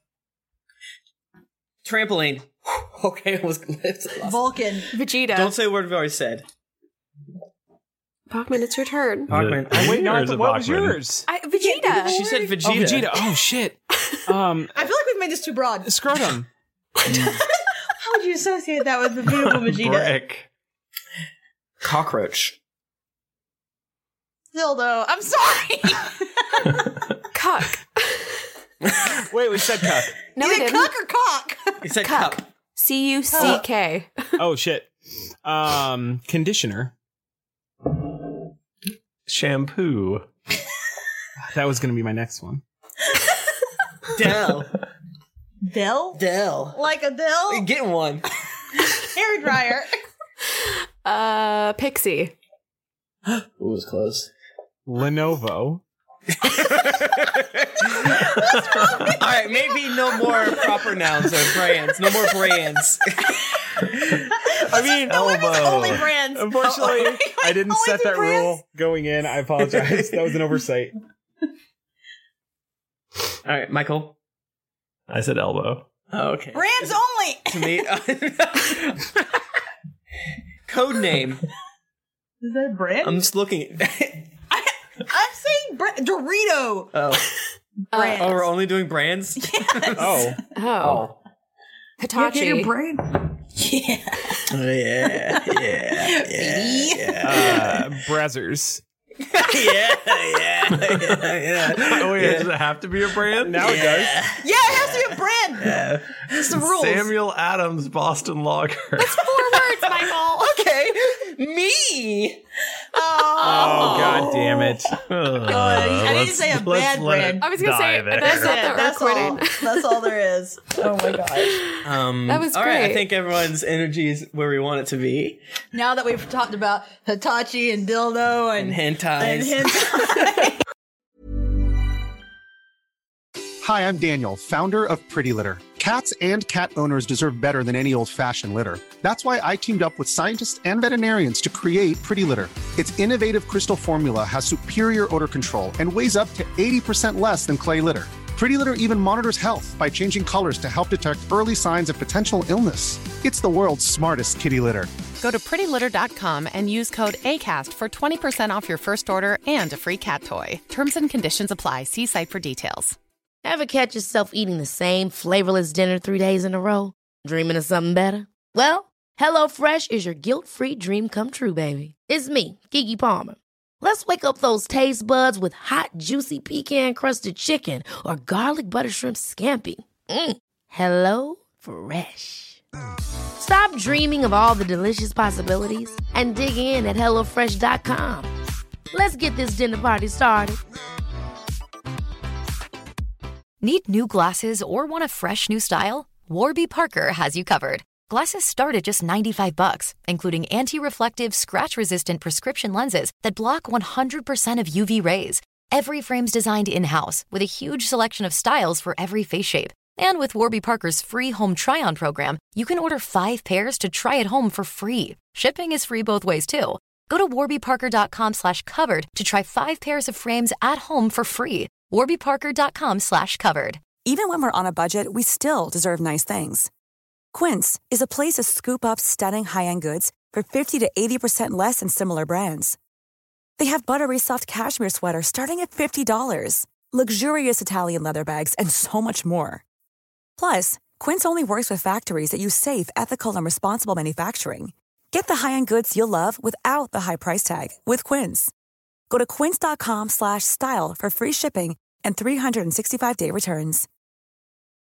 Trampoline. Okay, I was Vulcan. Vegeta. Don't say a word we've already said. Bachman, it's your turn. Bachman. Wait, no, Or is it what was Bachman? yours? Vegeta. She said Vegeta. Oh, Vegeta. Oh shit. I feel like we've made this too broad. Scrotum. How would you associate that with the beautiful Vegeta? Brick. Cockroach. Dildo. I'm sorry. Cuck. Wait, we said cuck. No, you we said didn't. cuck or cock? You said Cuck. cup. C-U-C-K. Oh shit. Conditioner. Shampoo. That was gonna be my next one. Dell. Dill? Like a dill? Get one. Hair dryer. Pixie. Ooh, it was close. Lenovo. All right, maybe no more proper nouns or brands. No more brands. I mean, Only brands. unfortunately, I didn't Only set two that brands? rule going in. I apologize. That was an oversight. All right, Michael. I said elbow. Oh, okay. Brands only. To me. Code name. Is that a brand? I'm just looking. I'm saying Dorito. Oh. Brands. Oh, we're only doing brands? Yes. Oh. Hitachi. You get your brand? Yeah. Yeah. Brazzers. Yeah. Oh wait, does it have to be a brand? Now it does. Yeah, it has to be a brand. It's the rules. Samuel Adams Boston Lager. That's 4 words, Michael. Okay. Me. Oh, god damn it. I need to say a bad brand. I was going to say, that's not that we're quitting. That's all there is. Oh my gosh. That was all right, great. I think everyone's energy is where we want it to be. Now that we've talked about Hitachi and dildo and hentais. Hi, I'm Daniel, founder of Pretty Litter. Cats and cat owners deserve better than any old-fashioned litter. That's why I teamed up with scientists and veterinarians to create Pretty Litter. Its innovative crystal formula has superior odor control and weighs up to 80% less than clay litter. Pretty Litter even monitors health by changing colors to help detect early signs of potential illness. It's the world's smartest kitty litter. Go to prettylitter.com and use code ACAST for 20% off your first order and a free cat toy. Terms and conditions apply. See site for details. Ever catch yourself eating the same flavorless dinner 3 days in a row? Dreaming of something better? Well, HelloFresh is your guilt-free dream come true, baby. It's me, Keke Palmer. Let's wake up those taste buds with hot, juicy pecan-crusted chicken or garlic butter shrimp scampi. Hello Fresh. Stop dreaming of all the delicious possibilities and dig in at HelloFresh.com. Let's get this dinner party started. Need new glasses or want a fresh new style? Warby Parker has you covered. Glasses start at just $95, including anti-reflective, scratch-resistant prescription lenses that block 100% of UV rays. Every frame's designed in-house with a huge selection of styles for every face shape. And with Warby Parker's free home try-on program, you can order 5 pairs to try at home for free. Shipping is free both ways, too. Go to warbyparker.com/covered to try 5 pairs of frames at home for free. warbyparker.com/covered. Even when we're on a budget, we still deserve nice things. Quince is a place to scoop up stunning high-end goods for 50 to 80% less than similar brands. They have buttery soft cashmere sweaters starting at $50, luxurious Italian leather bags, and so much more. Plus, Quince only works with factories that use safe, ethical, and responsible manufacturing. Get the high-end goods you'll love without the high price tag with Quince. Go to quince.com/style for free shipping and 365-day returns.